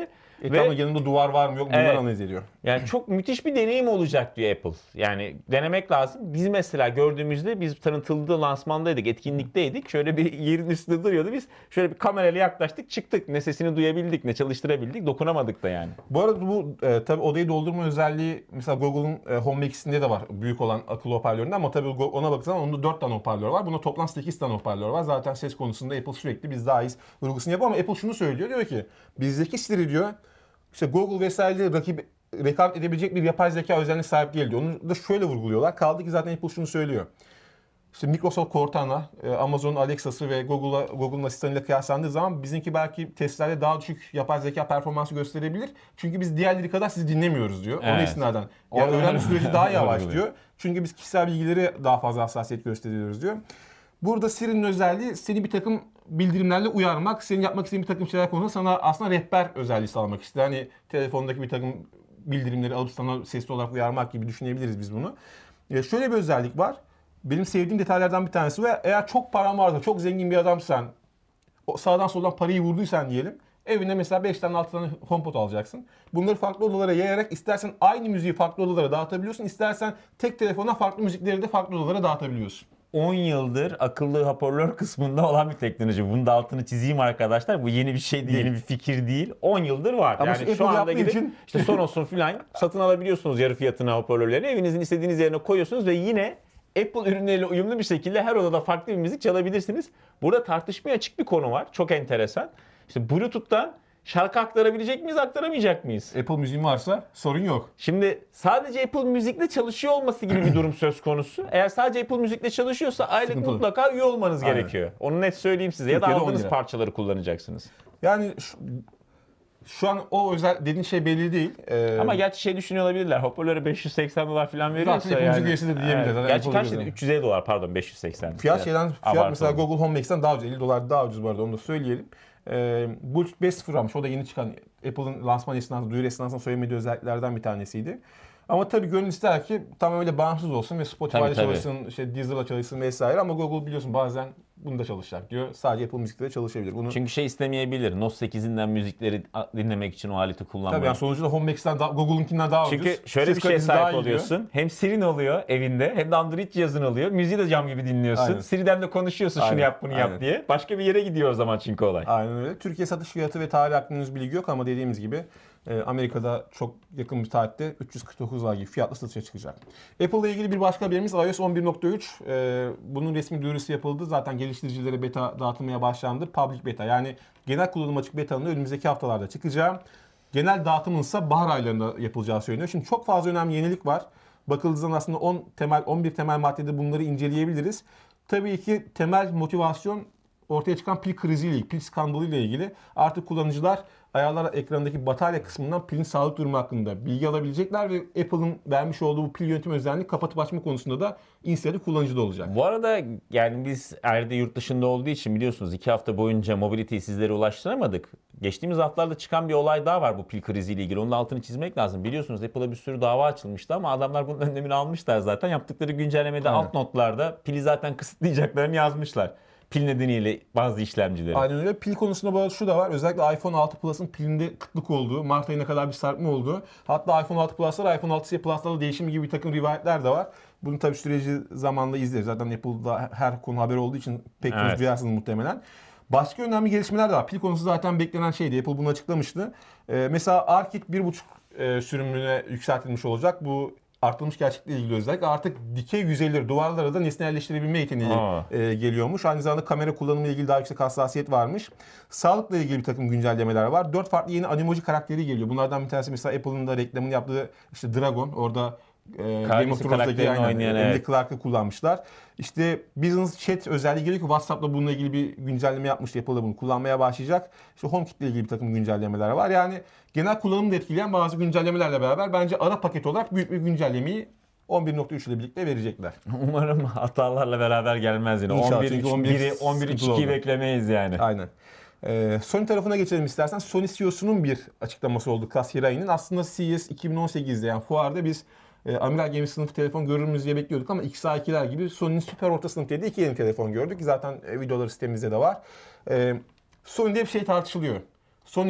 Speaker 2: Ekranda yanında duvar var mı yok bunları
Speaker 3: Evet.
Speaker 2: analiz ediyor.
Speaker 3: Yani çok müthiş bir deneyim olacak diyor Apple. Yani denemek lazım. Biz mesela gördüğümüzde biz tanıtıldığı lansmandaydık, etkinlikteydik. Şöyle bir yerin üstünde duruyordu. Biz şöyle bir kamerayla yaklaştık, çıktık. Ne sesini duyabildik, ne çalıştırabildik. Dokunamadık da yani.
Speaker 2: Bu arada bu e, tabii odayı doldurma özelliği mesela Google'un e, HomeX'inde de var büyük olan akıllı hoparlöründe ama tabii ona bakırsan onda dört tane hoparlör var. Bunda toplam sekiz tane hoparlör var. Zaten ses konusunda Apple sürekli biz daha iyi vurgusunu yapıyor ama Apple şunu söylüyor. Diyor ki bizdeki Siri diyor işte Google vesaire rakip rekabet edebilecek bir yapay zeka özelliğine sahip değil diyor. Onu da şöyle vurguluyorlar. Kaldı ki zaten Apple şunu söylüyor. İşte Microsoft Cortana, Amazon Alexa'sı ve Google'a Google'un asistanıyla kıyaslandığı zaman bizimki belki testlerde daha düşük yapay zeka performansı gösterebilir. Çünkü biz diğerleri kadar sizi dinlemiyoruz diyor.
Speaker 3: Evet.
Speaker 2: Onun istinaden. Yani
Speaker 3: Orada-
Speaker 2: öğrenme süreci daha yavaş diyor. Çünkü biz kişisel bilgileri daha fazla hassasiyet gösteriyoruz diyor. Burada Siri'nin özelliği seni bir takım bildirimlerle uyarmak, senin yapmak istediğin bir takım şeyler konusunda sana aslında rehber özelliği sağlamak istiyor. Hani telefondaki bir takım bildirimleri alıp sana sesli olarak uyarmak gibi düşünebiliriz biz bunu. E şöyle bir özellik var. Benim sevdiğim detaylardan bir tanesi ve eğer çok paran varsa, çok zengin bir adamsan, sağdan soldan parayı vurduysan diyelim, evine mesela beş tane altı tane HomePod alacaksın. Bunları farklı odalara yayarak istersen aynı müziği farklı odalara dağıtabiliyorsun, istersen tek telefona farklı müzikleri de farklı odalara dağıtabiliyorsun.
Speaker 3: on yıldır akıllı hoparlör kısmında olan bir teknoloji. Bunun da altını çizeyim arkadaşlar. Bu yeni bir şey değil, yeni bir fikir değil. on yıldır var.
Speaker 2: Ama
Speaker 3: yani
Speaker 2: işte
Speaker 3: şu
Speaker 2: Apple
Speaker 3: anda
Speaker 2: yaptığı
Speaker 3: gidip
Speaker 2: için-
Speaker 3: işte Sonos'un filan satın alabiliyorsunuz yarı fiyatına hoparlörlerini. Evinizin istediğiniz yerine koyuyorsunuz ve yine Apple ürünleriyle uyumlu bir şekilde her odada farklı bir müzik çalabilirsiniz. Burada tartışmaya açık bir konu var. Çok enteresan. İşte Bluetooth'tan şarkı aktarabilecek miyiz, aktaramayacak mıyız?
Speaker 2: Apple müziğin varsa sorun yok.
Speaker 3: Şimdi sadece Apple Müzik'le çalışıyor olması gibi bir durum söz konusu. Eğer sadece Apple Müzik'le çalışıyorsa aylık
Speaker 2: Sıkıntılı.
Speaker 3: mutlaka üye olmanız
Speaker 2: Aynen.
Speaker 3: gerekiyor. Onu net söyleyeyim size. Ya da
Speaker 2: Türkiye'de on
Speaker 3: aldığınız
Speaker 2: lira.
Speaker 3: parçaları kullanacaksınız.
Speaker 2: Yani şu, şu an o özel dediğin şey belli değil. Ee,
Speaker 3: Ama gerçi şey düşünüyor olabilirler. Hoparlöre beş yüz seksen dolar falan veriyorsa
Speaker 2: Apple
Speaker 3: yani.
Speaker 2: Müzik üyesi de diyebiliriz. Zaten
Speaker 3: Gerçi
Speaker 2: Apple
Speaker 3: kaç dedi?
Speaker 2: üyesi.
Speaker 3: üç yüz elli dolar pardon beş yüz seksen.
Speaker 2: Fiyat
Speaker 3: Biraz
Speaker 2: şeyden fiyat
Speaker 3: abartılı.
Speaker 2: mesela Google Home Max'ten daha ucuz. elli dolar daha ucuz bu arada onu da söyleyelim. Ee, Bluetooth beş nokta sıfır almış. O da yeni çıkan Apple'ın lansman esnasında, duyuru esnasında söylemediği özelliklerden bir tanesiydi. Ama tabii gönül ister ki tamamen öyle bağımsız olsun ve Spotify'da
Speaker 3: Tabii, tabii.
Speaker 2: çalışsın, işte Deezer'la çalışsın vesaire ama Google biliyorsun bazen bunda çalışacak diyor. Sadece Apple Müzik'te de çalışabilir. Bunu
Speaker 3: Çünkü şey istemeyebilir. Note sekizinden müzikleri dinlemek için o aleti kullanmayı.
Speaker 2: tabii yani sonucunda Home Max'ten daha, Google'unkinden daha ucuz.
Speaker 3: Çünkü şöyle
Speaker 2: Ses
Speaker 3: bir şeye
Speaker 2: kalitesi daha
Speaker 3: sahip
Speaker 2: iyi diyor.
Speaker 3: oluyorsun. Hem Siri'nin oluyor evinde hem de Android cihazın oluyor. Müziği de cam gibi dinliyorsun.
Speaker 2: Aynen.
Speaker 3: Siri'den de konuşuyorsun şunu
Speaker 2: Aynen,
Speaker 3: yap bunu
Speaker 2: aynen.
Speaker 3: yap diye. Başka bir yere gidiyor o zaman çünkü olay.
Speaker 2: Aynen öyle. Türkiye satış fiyatı ve tarihi hakkında henüz bilgi yok ama dediğimiz gibi e, Amerika'da çok yakın bir tarihte üç yüz kırk dokuz dolar gibi fiyatla satışa çıkacak. Apple ile ilgili bir başka haberimiz iOS on bir nokta üç. E, bunun resmi duyurusu yapıldı. Zaten geliştiricilere beta dağıtılmaya başlandı. Public beta yani genel kullanım açık betanın da önümüzdeki haftalarda çıkacağı. Genel dağıtımın ise bahar aylarında yapılacağı söyleniyor. Şimdi çok fazla önemli yenilik var. Bakıldığı zaman aslında on temel on bir temel maddede bunları inceleyebiliriz. Tabii ki temel motivasyon ortaya çıkan pil kriziyle, pil skandalıyla ilgili. Artık kullanıcılar ayarlar ekranındaki batarya kısmından pilin sağlık durumu hakkında bilgi alabilecekler ve Apple'ın vermiş olduğu bu pil yönetim özelliğini kapatıp açma konusunda da inisiyatif kullanıcıda olacak.
Speaker 3: Bu arada yani biz Erdi yurt dışında olduğu için biliyorsunuz iki hafta boyunca Mobility'yi sizlere ulaştıramadık. Geçtiğimiz haftalarda çıkan bir olay daha var bu pil kriziyle ilgili. Onun altını çizmek lazım. Biliyorsunuz Apple'a bir sürü dava açılmıştı ama adamlar bunun önlemini almışlar zaten. Yaptıkları güncellemede
Speaker 2: Aynen.
Speaker 3: alt notlarda pili zaten kısıtlayacaklarını yazmışlar. Pil nedeniyle bazı işlemcileri.
Speaker 2: Aynen öyle. Pil konusunda bu arada şu da var. Özellikle iPhone altı Plus'ın pilinde kıtlık olduğu, Mart ayına kadar bir sarkma olduğu. Hatta iPhone altı Plus'lar iPhone altı Plus'larla değişimi gibi bir takım rivayetler de var. Bunu tabii süreci zamanla izleriz. Zaten Apple'da her konu haber olduğu için pek
Speaker 3: Evet.
Speaker 2: evet. duyarsınız muhtemelen. Başka önemli gelişmeler de var. Pil konusu zaten beklenen şeydi. Apple bunu açıklamıştı. Ee, mesela ARKit bir buçuk e, sürümüne yükseltilmiş olacak. Bu artırılmış gerçeklikle ilgili özellik. Artık dikey yüzeyleri, duvarlara da nesnelleştirebilme yeteneği
Speaker 3: Aa.
Speaker 2: e, geliyormuş. Aynı zamanda kamera kullanımı ile ilgili daha yüksek hassasiyet varmış. Sağlıkla ilgili bir takım güncellemeler var. Dört farklı yeni animoji karakteri geliyor. Bunlardan bir tanesi mesela Apple'ın da reklamını yaptığı işte Dragon. Orada e, Game of Thrones'daki
Speaker 3: karakterini
Speaker 2: aynen,
Speaker 3: oynayan,
Speaker 2: Emilia
Speaker 3: evet.
Speaker 2: Clarke'ı kullanmışlar. İşte Business Chat özelliği geliyor ki WhatsApp'la bununla ilgili bir güncelleme yapmıştı. Apple da bunu kullanmaya başlayacak. İşte HomeKit ile ilgili bir takım güncellemeler var. Yani genel kullanımı da etkileyen bazı güncellemelerle beraber bence ara paket olarak büyük bir güncellemeyi on bir nokta üç ile birlikte verecekler.
Speaker 3: Umarım hatalarla beraber gelmez yine.
Speaker 2: İnşallah,
Speaker 3: on bir
Speaker 2: çünkü
Speaker 3: üç
Speaker 2: on bir
Speaker 3: biri on bir üç
Speaker 2: sıkıntılı
Speaker 3: ikiyi
Speaker 2: oldu.
Speaker 3: beklemeyiz yani.
Speaker 2: Aynen. Ee, Sony tarafına geçelim istersen. Sony C E O'sunun bir açıklaması oldu Kaz Hirai'nin. Aslında C E S iki bin on sekizde yani fuarda biz e, Amiral Gemi sınıfı telefon görür müyüz diye bekliyorduk ama X A ikiler gibi Sony'nin süper orta sınıf dediği iki yeni telefon gördük. Zaten e, videoları sitemizde de var. E, Sony'de bir şey tartışılıyor. Sony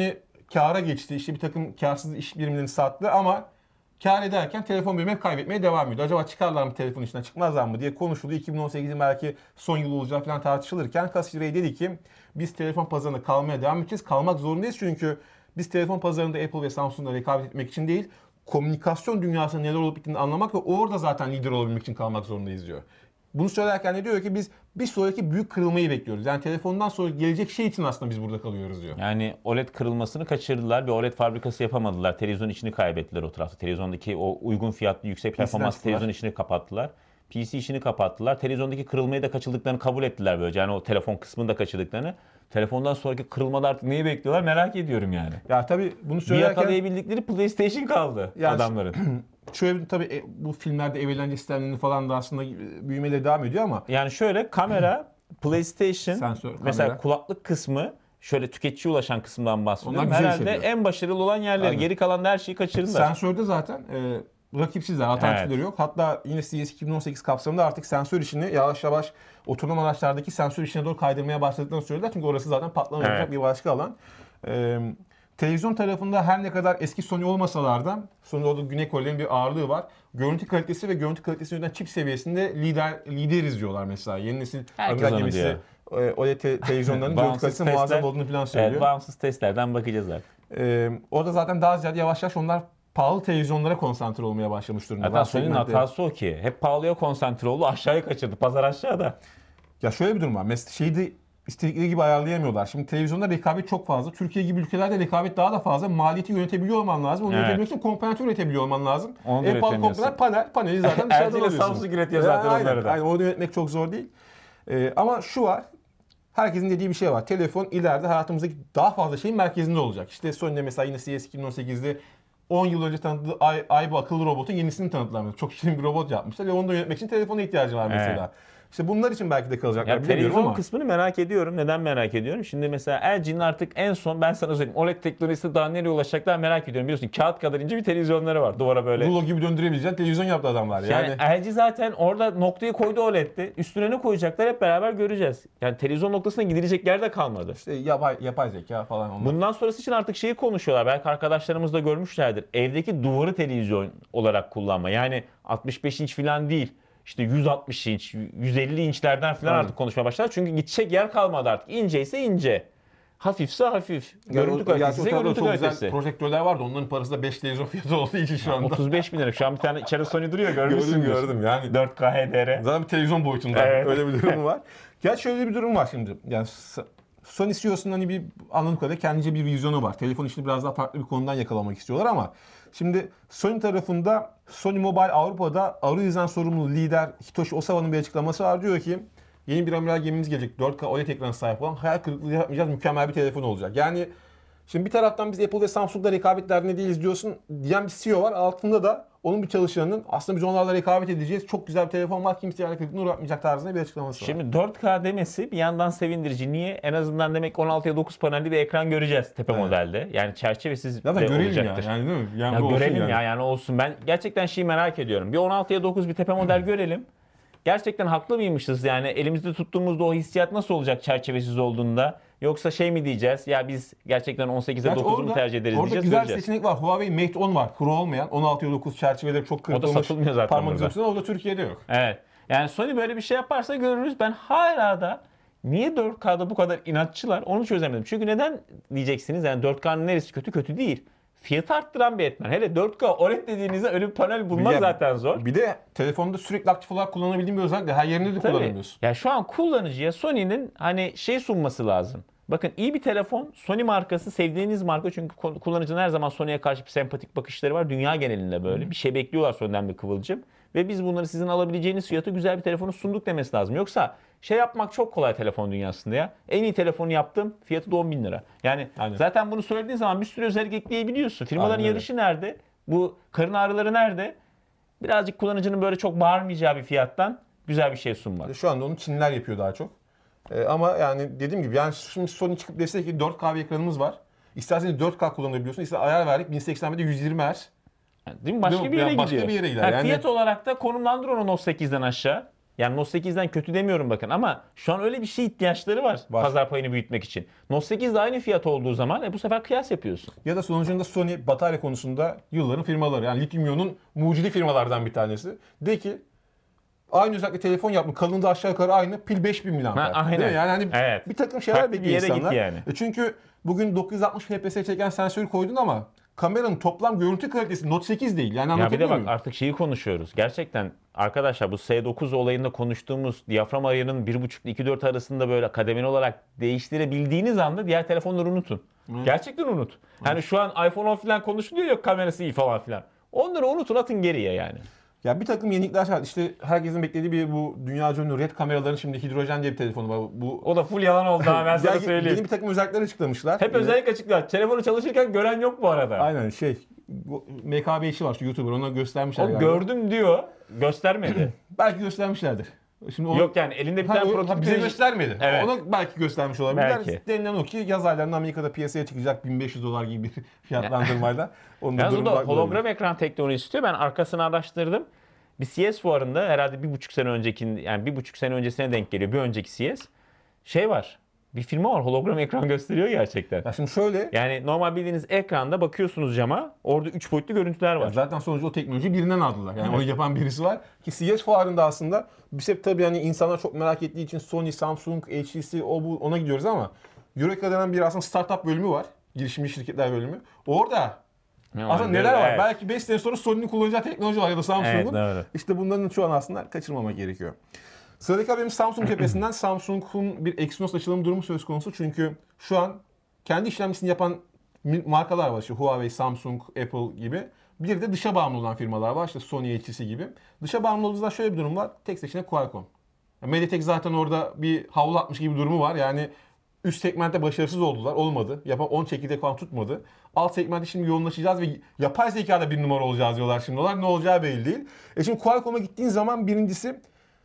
Speaker 2: kâra geçti. İşte bir takım kârsız iş birimlerini sattı ama kâr ederken telefon birimi hep kaybetmeye devam ediyor. Acaba çıkarlar mı telefon içinden çıkmazlar mı diye konuşuldu. iki bin on sekizin belki son yılı olacağı falan tartışılırken Cassie Ray dedi ki biz telefon pazarında kalmaya devam edeceğiz. Kalmak zorundayız çünkü biz telefon pazarında Apple ve Samsung'la rekabet etmek için değil, komünikasyon dünyasında neler olup bittiğini anlamak ve orada zaten lider olabilmek için kalmak zorundayız diyor. Bunu söylerken de diyor ki biz bir sonraki büyük kırılmayı bekliyoruz. Yani telefondan sonra gelecek şey için aslında biz burada kalıyoruz diyor.
Speaker 3: Yani O L E D kırılmasını kaçırdılar. Bir O L E D fabrikası yapamadılar. Televizyon içini kaybettiler o tarafta. Televizyondaki o uygun fiyatlı, yüksek performans
Speaker 2: çıktılar.
Speaker 3: televizyon işini kapattılar. P C işini kapattılar. Televizyondaki kırılmayı da kaçırdıklarını kabul ettiler böylece. Yani o telefon kısmını da kaçırdıklarını. Telefondan sonraki kırılmada artık neyi bekliyorlar merak ediyorum yani.
Speaker 2: Ya tabii bunu
Speaker 3: Bir
Speaker 2: söylerken
Speaker 3: yakalayabildikleri PlayStation kaldı
Speaker 2: Yani
Speaker 3: adamların.
Speaker 2: şöyle bir- tabii e, bu filmlerde ev eğlence sistemlerinin falan da aslında e, büyümeleri devam ediyor ama
Speaker 3: Yani şöyle kamera, PlayStation,
Speaker 2: Sensör, kamera.
Speaker 3: mesela kulaklık kısmı şöyle tüketiciye ulaşan kısımdan bahsediyorum.
Speaker 2: Onlar güzel
Speaker 3: Herhalde
Speaker 2: işleniyor.
Speaker 3: en başarılı olan yerleri.
Speaker 2: Aynen.
Speaker 3: Geri kalan da her şeyi kaçırdılar.
Speaker 2: sensörde zaten e, rakipsizler, alternatifleri yok. Hatta yine C S iki bin on sekiz kapsamında artık sensör işini yavaş yavaş otonom araçlardaki sensör işine doğru kaydırmaya başladıklarını söylediler. Çünkü orası zaten patlamayacak
Speaker 3: Evet.
Speaker 2: bir başka alan. E, televizyon tarafında her ne kadar eski Sony olmasalar da Sony'de orada Güney Kore'nin bir ağırlığı var. Görüntü kalitesi ve görüntü kalitesi yöneten çip seviyesinde lider lideriz diyorlar mesela. Yeni nesil
Speaker 3: Herkes
Speaker 2: Amiga
Speaker 3: onu
Speaker 2: gemisi
Speaker 3: diyor.
Speaker 2: e, O L E D te- televizyonların görüntü
Speaker 3: Bağımsız
Speaker 2: kalitesi muazzam
Speaker 3: testler-
Speaker 2: olduğunu falan
Speaker 3: Evet,
Speaker 2: söylüyor.
Speaker 3: bağımsız testlerden bakacağız artık.
Speaker 2: Ee, orada zaten daha ziyade yavaş yavaş onlar pahalı televizyonlara konsantre olmaya başlamış durumda.
Speaker 3: Hatta Sony'nin
Speaker 2: Segmentte-
Speaker 3: hatası o ki. Hep pahalıya konsantre oldu. Aşağıya kaçırdı. Pazar aşağıda.
Speaker 2: Ya şöyle bir durum var. Mesela şeyi de istedikleri gibi ayarlayamıyorlar. Şimdi televizyonda rekabet çok fazla. Türkiye gibi ülkelerde rekabet daha da fazla. Maliyeti yönetebiliyor olman lazım. Onu
Speaker 3: Evet.
Speaker 2: yönetebilmek için komponent üretebiliyor olman lazım.
Speaker 3: Onu da
Speaker 2: En pahalı
Speaker 3: üretemiyorsun.
Speaker 2: komponent panel. Paneli zaten
Speaker 3: L
Speaker 2: dışarıdan
Speaker 3: G ile
Speaker 2: alıyorsun.
Speaker 3: Samsung üretiyor zaten
Speaker 2: aynen,
Speaker 3: onları da.
Speaker 2: Aynen. Onu da yönetmek çok zor değil. Ee, ama şu var. Herkesin dediği bir şey var. Telefon ileride hayatımızdaki daha fazla şeyin merkezinde olacak. İşte Sony'de mesela yine C S iki bin on sekizde on yıl önce tanıttığı Ay- Aibo akıllı robotun yenisini tanıttılar. Çok şirin bir robot yapmışlar ve onu da yönetmek için telefona ihtiyacı var mesela.
Speaker 3: Evet.
Speaker 2: İşte bunlar için belki de kalacaklar.
Speaker 3: Ya
Speaker 2: bilemiyorum
Speaker 3: televizyon
Speaker 2: ama.
Speaker 3: kısmını merak ediyorum. Neden merak ediyorum? Şimdi mesela L G'nin artık en son ben sana söyleyeyim O L E D teknolojisi daha nereye ulaşacaklar merak ediyorum. Biliyorsun kağıt kadar ince bir televizyonları var. Duvara böyle.
Speaker 2: Rulo gibi döndürebileceğin televizyon yaptı adamlar. Yani,
Speaker 3: Yani L G zaten orada noktayı koydu O L E D'de. Üstüne ne koyacaklar hep beraber göreceğiz. Yani televizyon noktasına gidilecek yer de kalmadı.
Speaker 2: işte yapay, yapay zeka falan onlar.
Speaker 3: Bundan sonrası için artık şeyi konuşuyorlar. Belki arkadaşlarımız da görmüşlerdir. Evdeki duvarı televizyon olarak kullanma. Yani altmış beş inç falan değil. İşte yüz altmış inç, yüz elli inçlerden falan
Speaker 2: Aynen.
Speaker 3: artık konuşmaya başlar. Çünkü gidecek yer kalmadı artık. İnce ise ince. Hafifse hafif. Görüntü kalitesi ise görüntü
Speaker 2: çok
Speaker 3: kalitesi.
Speaker 2: güzel projektörler vardı. Onların parası da beş televizyon fiyatı olduğu için şu anda.
Speaker 3: otuz beş bin lira. Şu an bir tane içeri Sony duruyor. Görmüşsün.
Speaker 2: Gördüm gördüm yani.
Speaker 3: dört K H D R.
Speaker 2: Zaten bir televizyon boyutunda
Speaker 3: Evet.
Speaker 2: öyle bir durum var. Gerçi şöyle bir durum var şimdi. Yani S- Sony C E O'sunun hani bir anladığım kadarıyla kendince bir vizyonu var. Telefon işini biraz daha farklı bir konudan yakalamak istiyorlar ama şimdi Sony tarafında Sony Mobile Avrupa'da arayüzden sorumlu lider Hitoshi Osawa'nın bir açıklaması var. Diyor ki yeni bir amiral gemimiz gelecek. dört K O L E D ekranı sahip olan hayal kırıklığı yapmayacağız. Mükemmel bir telefon olacak. Yani şimdi bir taraftan biz Apple ve Samsung'la rekabet derdinde değiliz diyorsun diyen bir C E O var. Altında da onun bir çalışanının aslında biz onlarla rekabet edeceğiz. Çok güzel bir telefon var. Kimse hayal kırıklığına uğratmayacak tarzında bir açıklaması var.
Speaker 3: Şimdi dört K demesi bir yandan sevindirici. Niye? En azından demek on altıya dokuz panelli bir ekran göreceğiz tepe
Speaker 2: Evet.
Speaker 3: modelde. Yani çerçevesiz
Speaker 2: Ya da
Speaker 3: de
Speaker 2: görelim
Speaker 3: olacaktır.
Speaker 2: ya. Yani değil mi? Yani
Speaker 3: Ya
Speaker 2: bu olsun
Speaker 3: görelim
Speaker 2: yani.
Speaker 3: ya yani olsun. Ben gerçekten şeyi merak ediyorum. Bir on altıya dokuz bir tepe model görelim. Gerçekten haklı mıymışız yani elimizde tuttuğumuzda o hissiyat nasıl olacak çerçevesiz olduğunda? Yoksa şey mi diyeceğiz? Ya biz gerçekten on sekize
Speaker 2: Gerçi
Speaker 3: dokuzu mu
Speaker 2: orada-
Speaker 3: tercih ederiz
Speaker 2: orada
Speaker 3: diyeceğiz,
Speaker 2: güzel bir
Speaker 3: göreceğiz.
Speaker 2: seçenek var. Huawei Mate on var. Pro olmayan. on altıya dokuz çerçeveleri çok kırpılmış.
Speaker 3: satılmıyor zaten
Speaker 2: parmak
Speaker 3: burada.
Speaker 2: izi. O da Türkiye'de yok.
Speaker 3: Evet. Yani Sony böyle bir şey yaparsa görürüz. Ben hala da niye dört K'da bu kadar inatçılar onu çözemedim. Çünkü neden diyeceksiniz? Yani dört K'nın neresi kötü? Kötü değil. Fiyatı arttıran bir etmen. Hele dört K O L E D dediğinizde öyle bir panel bulmak
Speaker 2: Ya,
Speaker 3: zaten zor.
Speaker 2: Bir de telefonda sürekli aktif olarak kullanabildiğim bir özellik de her yerinde de
Speaker 3: Tabii.
Speaker 2: kullanamıyorsun.
Speaker 3: Ya şu an kullanıcıya Sony'nin hani şey sunması lazım. Bakın iyi bir telefon, Sony markası sevdiğiniz marka çünkü ko- kullanıcının her zaman Sony'ye karşı bir sempatik bakışları var. Dünya genelinde böyle. Bir şey bekliyorlar Sony'den bir kıvılcım. Ve biz bunları sizin alabileceğiniz fiyatı güzel bir telefonu sunduk demesi lazım. Yoksa şey yapmak çok kolay telefon dünyasında ya. En iyi telefonu yaptım, fiyatı da on bin lira. Yani
Speaker 2: Aynen.
Speaker 3: zaten bunu söylediğin zaman bir sürü özellik ekleyebiliyorsun. Firmaların
Speaker 2: Aynen öyle.
Speaker 3: yarışı nerede? Bu karın ağrıları nerede? Birazcık kullanıcının böyle çok bağırmayacağı bir fiyattan güzel bir şey sunmak.
Speaker 2: Şu anda onu Çinliler yapıyor daha çok. Ee, ama yani dediğim gibi yani şimdi Sony çıkıp dese ki dört K bir ekranımız var. İsterseniz dört K kullanabiliyorsun. İster ayar verdik bin seksen birde yüz yirmi Hz.
Speaker 3: Yani değil mi? Başka
Speaker 2: Değil mi?
Speaker 3: bir yere
Speaker 2: Yani başka
Speaker 3: gidiyor.
Speaker 2: bir yere gider.
Speaker 3: Ha,
Speaker 2: Yani-
Speaker 3: fiyat olarak da konumlandır onu Note sekizden aşağı. Yani Note sekizden kötü demiyorum bakın ama şu an öyle bir şey ihtiyaçları var,
Speaker 2: Var.
Speaker 3: pazar payını büyütmek için. Note sekiz de aynı fiyat olduğu zaman e, bu sefer kıyas yapıyorsun.
Speaker 2: Ya da sonucunda Sony batarya konusunda yılların firmaları. Yani lityum iyonun mucidi firmalardan bir tanesi. De ki aynı özellikle telefon yapma kalınlığı aşağı yukarı aynı, pil beş bin miliamper.
Speaker 3: Ha, aynen.
Speaker 2: Değil mi? Yani hani
Speaker 3: Evet.
Speaker 2: bir takım şeyler
Speaker 3: Farklı bir
Speaker 2: bekliyor
Speaker 3: yere
Speaker 2: insanlar.
Speaker 3: gitti yani.
Speaker 2: E çünkü bugün dokuz yüz altmış F P S çeken sensörü koydun ama kameranın toplam görüntü kalitesi Note sekiz değil. Yani
Speaker 3: Ya bir de
Speaker 2: anlatabiliyor
Speaker 3: bak
Speaker 2: muyum?
Speaker 3: artık şeyi konuşuyoruz. Gerçekten arkadaşlar bu S dokuz olayında konuştuğumuz diyafram ayarının bir buçuk ile iki dört arasında böyle kademeli olarak değiştirebildiğiniz anda diğer telefonları unutun. Gerçekten unut. Hani şu an iPhone on falan konuşuluyor ya, kamerası iyi falan filan. Onları unutun, atın geriye yani.
Speaker 2: Ya bir takım yenilikler var. İşte herkesin beklediği bir bu dünyaca ünlü red kameraların şimdi hidrojen diye bir telefonu var. Bu
Speaker 3: O da full yalan oldu ha, ben sana
Speaker 2: Yani
Speaker 3: söyleyeyim.
Speaker 2: Yeni bir takım özellikler açıklamışlar.
Speaker 3: Hep
Speaker 2: Ee,
Speaker 3: özellik açıklar. Telefonu çalışırken gören yok bu arada.
Speaker 2: Aynen şey. bu M K B işi var şu YouTuber, ona göstermişler
Speaker 3: O
Speaker 2: galiba.
Speaker 3: gördüm diyor. Göstermedi.
Speaker 2: Belki göstermişlerdir. Şimdi onu,
Speaker 3: Yok yani elinde bir
Speaker 2: Ha,
Speaker 3: tane
Speaker 2: o-
Speaker 3: prototip.
Speaker 2: bize göstermedi.
Speaker 3: Evet.
Speaker 2: Onu belki göstermiş olabilirler.
Speaker 3: Belki.
Speaker 2: Denilen o ki yaz aylarında Amerika'da piyasaya çıkacak bin beş yüz dolar gibi bir fiyatlandırmayla. Onun da
Speaker 3: Yalnız o
Speaker 2: durumu
Speaker 3: da
Speaker 2: farklı
Speaker 3: hologram
Speaker 2: olabilir.
Speaker 3: ekran teknolojisi istiyor. Ben arkasını araştırdım. Bir C S fuarında herhalde bir buçuk sene önceki, yani bir buçuk sene öncesine denk geliyor. Bir önceki C S. Şey var. Bir firma var, hologram ekran gösteriyor gerçekten.
Speaker 2: Ya şimdi şöyle.
Speaker 3: Yani normal bildiğiniz ekranda bakıyorsunuz cama. Orada üç boyutlu görüntüler
Speaker 2: Ya
Speaker 3: var.
Speaker 2: zaten sonuçta o teknolojiyi birinden aldılar. Yani onu yapan birisi var. Ki C S fuarında aslında biz hep tabii hani insanlar çok merak ettiği için Sony, Samsung, H T C o bu ona gidiyoruz ama Eureka denen bir aslında startup bölümü var. Girişimci şirketler bölümü. Orada
Speaker 3: Ne
Speaker 2: aslında
Speaker 3: var?
Speaker 2: neler var?
Speaker 3: Evet.
Speaker 2: Belki beş sene sonra Sony'nin kullanacağı teknoloji var ya da Samsung'un.
Speaker 3: Evet, doğru.
Speaker 2: İşte bunların şu an aslında kaçırmamak gerekiyor. Sıradaki haberimiz Samsung cephesinden. Samsung'un bir Exynos açılım durumu söz konusu. Çünkü şu an kendi işlemcisini yapan markalar var. İşte Huawei, Samsung, Apple gibi. Bir de dışa bağımlı olan firmalar var. İşte Sony, H T C gibi. Dışa bağımlı olduğunuzda şöyle bir durum var. Tek seçenek Qualcomm. MediaTek zaten orada bir havlu atmış gibi bir durumu var. Yani üst segmentte başarısız oldular. Olmadı. Yapan on çekirdek falan tutmadı. Alt segmentte şimdi yoğunlaşacağız ve yapay zekada bir numara olacağız diyorlar şimdi. Onlar ne olacağı belli değil. E şimdi Qualcomm'a gittiğin zaman birincisi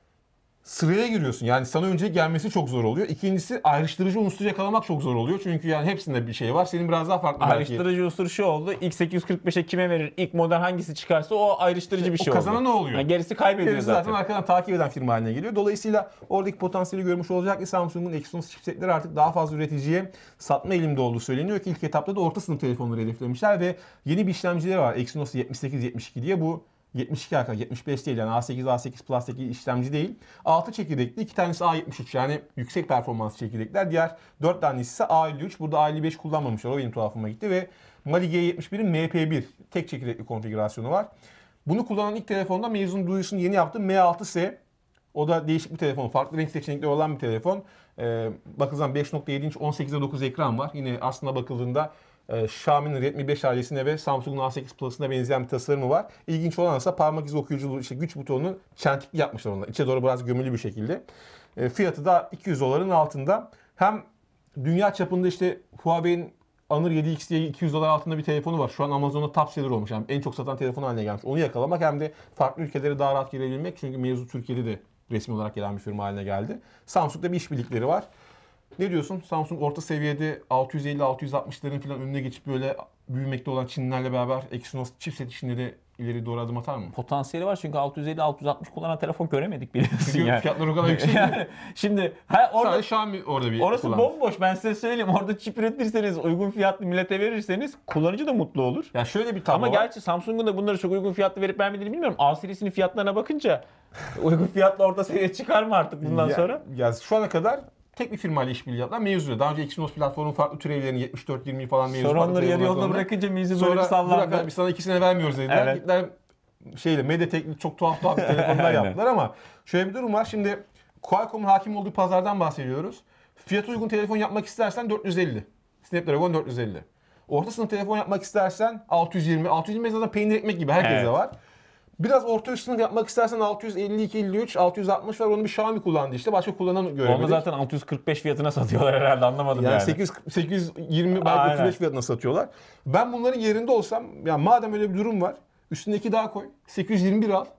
Speaker 2: sıraya giriyorsun. Yani sana önce gelmesi çok zor oluyor. İkincisi ayrıştırıcı unsur yakalamak çok zor oluyor. Çünkü yani hepsinde bir şey var. Senin biraz daha farklı belki.
Speaker 3: Ayrıştırıcı unsur şu oldu. İlk sekiz yüz kırk beşe kime verir? İlk model hangisi çıkarsa o ayrıştırıcı bir
Speaker 2: o
Speaker 3: şey
Speaker 2: kazanan
Speaker 3: oldu.
Speaker 2: ne oluyor?
Speaker 3: Yani gerisi kaybediyor
Speaker 2: Gerisi zaten.
Speaker 3: zaten.
Speaker 2: arkadan takip eden firma haline geliyor. Dolayısıyla oradaki potansiyeli görmüş olacak ki Samsung'un Exynos chipsetleri artık daha fazla üreticiye satma eğilimde olduğu söyleniyor ki ilk etapta da orta sınıf telefonları hedeflemişler ve yeni bir işlemcileri var. Exynos yetmiş sekiz yetmiş iki diye, bu yetmiş iki arka, yetmiş beş değil yani A sekiz, A sekiz Plus'taki işlemci değil. altı çekirdekli, iki tanesi A yetmiş üç yani yüksek performans çekirdekler. Diğer dört tanesi ise A elli üç. Burada A elli beş kullanmamışlar, o benim tuhafıma gitti ve Mali G yetmiş bir'in M P bir tek çekirdekli konfigürasyonu var. Bunu kullanan ilk telefonda mezun duyurusunu yeni yaptı M altı S. O da değişik bir telefon. Farklı renk seçenekleri olan bir telefon. Ee, bakılırsa beş nokta yedi inç on sekize dokuz ekran var. Yine aslında bakıldığında e, Xiaomi'nin Redmi beş ailesine ve Samsung'un A sekiz Plus'ına benzeyen bir tasarımı var. İlginç olan ise parmak izi okuyuculuğu, işte güç butonunu çentikli yapmışlar onlar. İçe doğru biraz gömülü bir şekilde. E, fiyatı da iki yüz doların altında. Hem dünya çapında işte Huawei'nin Honor yedi X diye iki yüz dolar altında bir telefonu var. Şu an Amazon'da top seller olmuş. Yani en çok satan telefon haline gelmiş. Onu yakalamak hem de farklı ülkelere daha rahat girebilmek. Çünkü mevzu Türkiye'de de resmi olarak gelen bir firma haline geldi. Samsung'da bir işbirlikleri var. Ne diyorsun? Samsung orta seviyede altı yüz elli altı yüz altmışların falan önüne geçip böyle büyümekte olan Çinlilerle beraber Exynos chipset işinde de ileri doğru adım atar mı?
Speaker 3: Potansiyeli var çünkü altı yüz elli altı yüz altmış kullanan telefon göremedik biliyorsun
Speaker 2: Çünkü
Speaker 3: yani.
Speaker 2: fiyatlar o kadar yüksek.
Speaker 3: Yani şimdi ha, orada
Speaker 2: Sadece Xiaomi orada bir
Speaker 3: orası
Speaker 2: kullanmış.
Speaker 3: bomboş, ben size söyleyeyim. Orada çip üretirseniz, uygun fiyatlı millete verirseniz kullanıcı da mutlu olur.
Speaker 2: Ya şöyle bir tablo
Speaker 3: Ama
Speaker 2: var.
Speaker 3: gerçi Samsung'un da bunları çok uygun fiyatlı verip vermediğini bilmiyorum. A serisinin fiyatlarına bakınca uygun fiyatlı orta seviye çıkar mı artık bundan
Speaker 2: ya,
Speaker 3: sonra?
Speaker 2: Ya şu ana kadar tek bir firmayla işbirliği yaptılar. Mevzu'da. Daha önce Exynos platformunun farklı türevlerini yetmiş dört yirmi falan mevzu.
Speaker 3: Sonra
Speaker 2: farklı
Speaker 3: onları yarı
Speaker 2: telefonlar
Speaker 3: yolda
Speaker 2: kullandı.
Speaker 3: bırakınca mevzu böyle bir
Speaker 2: Sonra
Speaker 3: sallandı.
Speaker 2: bırak abi, biz sana ikisine vermiyoruz dediler.
Speaker 3: Evet.
Speaker 2: Gittiler şeyle MediaTek'li çok tuhaf tuhaf telefonlar
Speaker 3: Aynen.
Speaker 2: yaptılar ama şöyle bir durum var. Şimdi Qualcomm'un hakim olduğu pazardan bahsediyoruz. Fiyat uygun telefon yapmak istersen dört yüz elli. Snapdragon dört yüz elli. Orta sınıf telefon yapmak istersen altı yüz yirmi. altı yüz yirmi zaten peynir ekmek gibi herkese
Speaker 3: Evet.
Speaker 2: var. Biraz orta üst sınıf yapmak istersen altı yüz elli iki elli üç, altı yüz altmış var. Onu bir Xiaomi kullandı işte. Başka kullanan göremedik.
Speaker 3: Onu zaten altı yüz kırk beş fiyatına satıyorlar herhalde, anlamadım yani.
Speaker 2: Yani sekiz yüz, sekiz yüz yirmi belki
Speaker 3: Aynen.
Speaker 2: otuz beş fiyatına satıyorlar. Ben bunların yerinde olsam, yani madem öyle bir durum var, üstündeki daha koy. sekiz yüz yirmi bir al.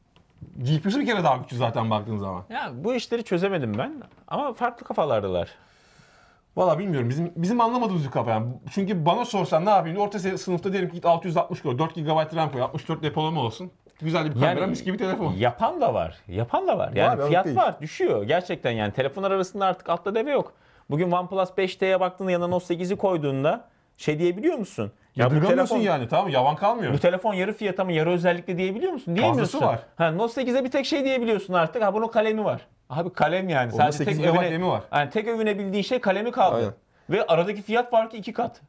Speaker 2: G P U'su bir kere daha güçlü zaten baktığın zaman.
Speaker 3: Ya bu işleri çözemedim ben ama farklı kafalardılar.
Speaker 2: Valla bilmiyorum. Bizim bizim anlamadığımız bir kafa yani. Çünkü bana sorsan ne yapayım? Orta se- sınıfta diyelim ki git altı yüz altmış koy. dört gigabayt RAM koy. altmış dört depolama olsun. Güzel bir kamera, mis gibi telefon.
Speaker 3: Yapan da var. Yapan da var. Yani
Speaker 2: Var,
Speaker 3: fiyat
Speaker 2: değil.
Speaker 3: var. Düşüyor. Gerçekten yani telefonlar arasında artık altta deve yok. Bugün OnePlus beş T'ye baktığında yanına Note sekizi koyduğunda şey diyebiliyor musun? Ya bu
Speaker 2: Yadırgamıyorsun
Speaker 3: telefon,
Speaker 2: yani, tamam, yavan kalmıyor.
Speaker 3: bu telefon yarı fiyat ama yarı özellikle diyebiliyor musun? Diyemiyorsun.
Speaker 2: Fazlası var.
Speaker 3: Ha, Note sekize bir tek şey diyebiliyorsun artık. Ha bunun kalemi var. Abi kalem yani.
Speaker 2: Onda
Speaker 3: Sadece
Speaker 2: sekiz
Speaker 3: tek
Speaker 2: gigabayt
Speaker 3: övüne,
Speaker 2: RAM'i var.
Speaker 3: Yani tek övünebildiği şey kalemi kaldı.
Speaker 2: Aynen.
Speaker 3: Ve aradaki fiyat farkı iki kat.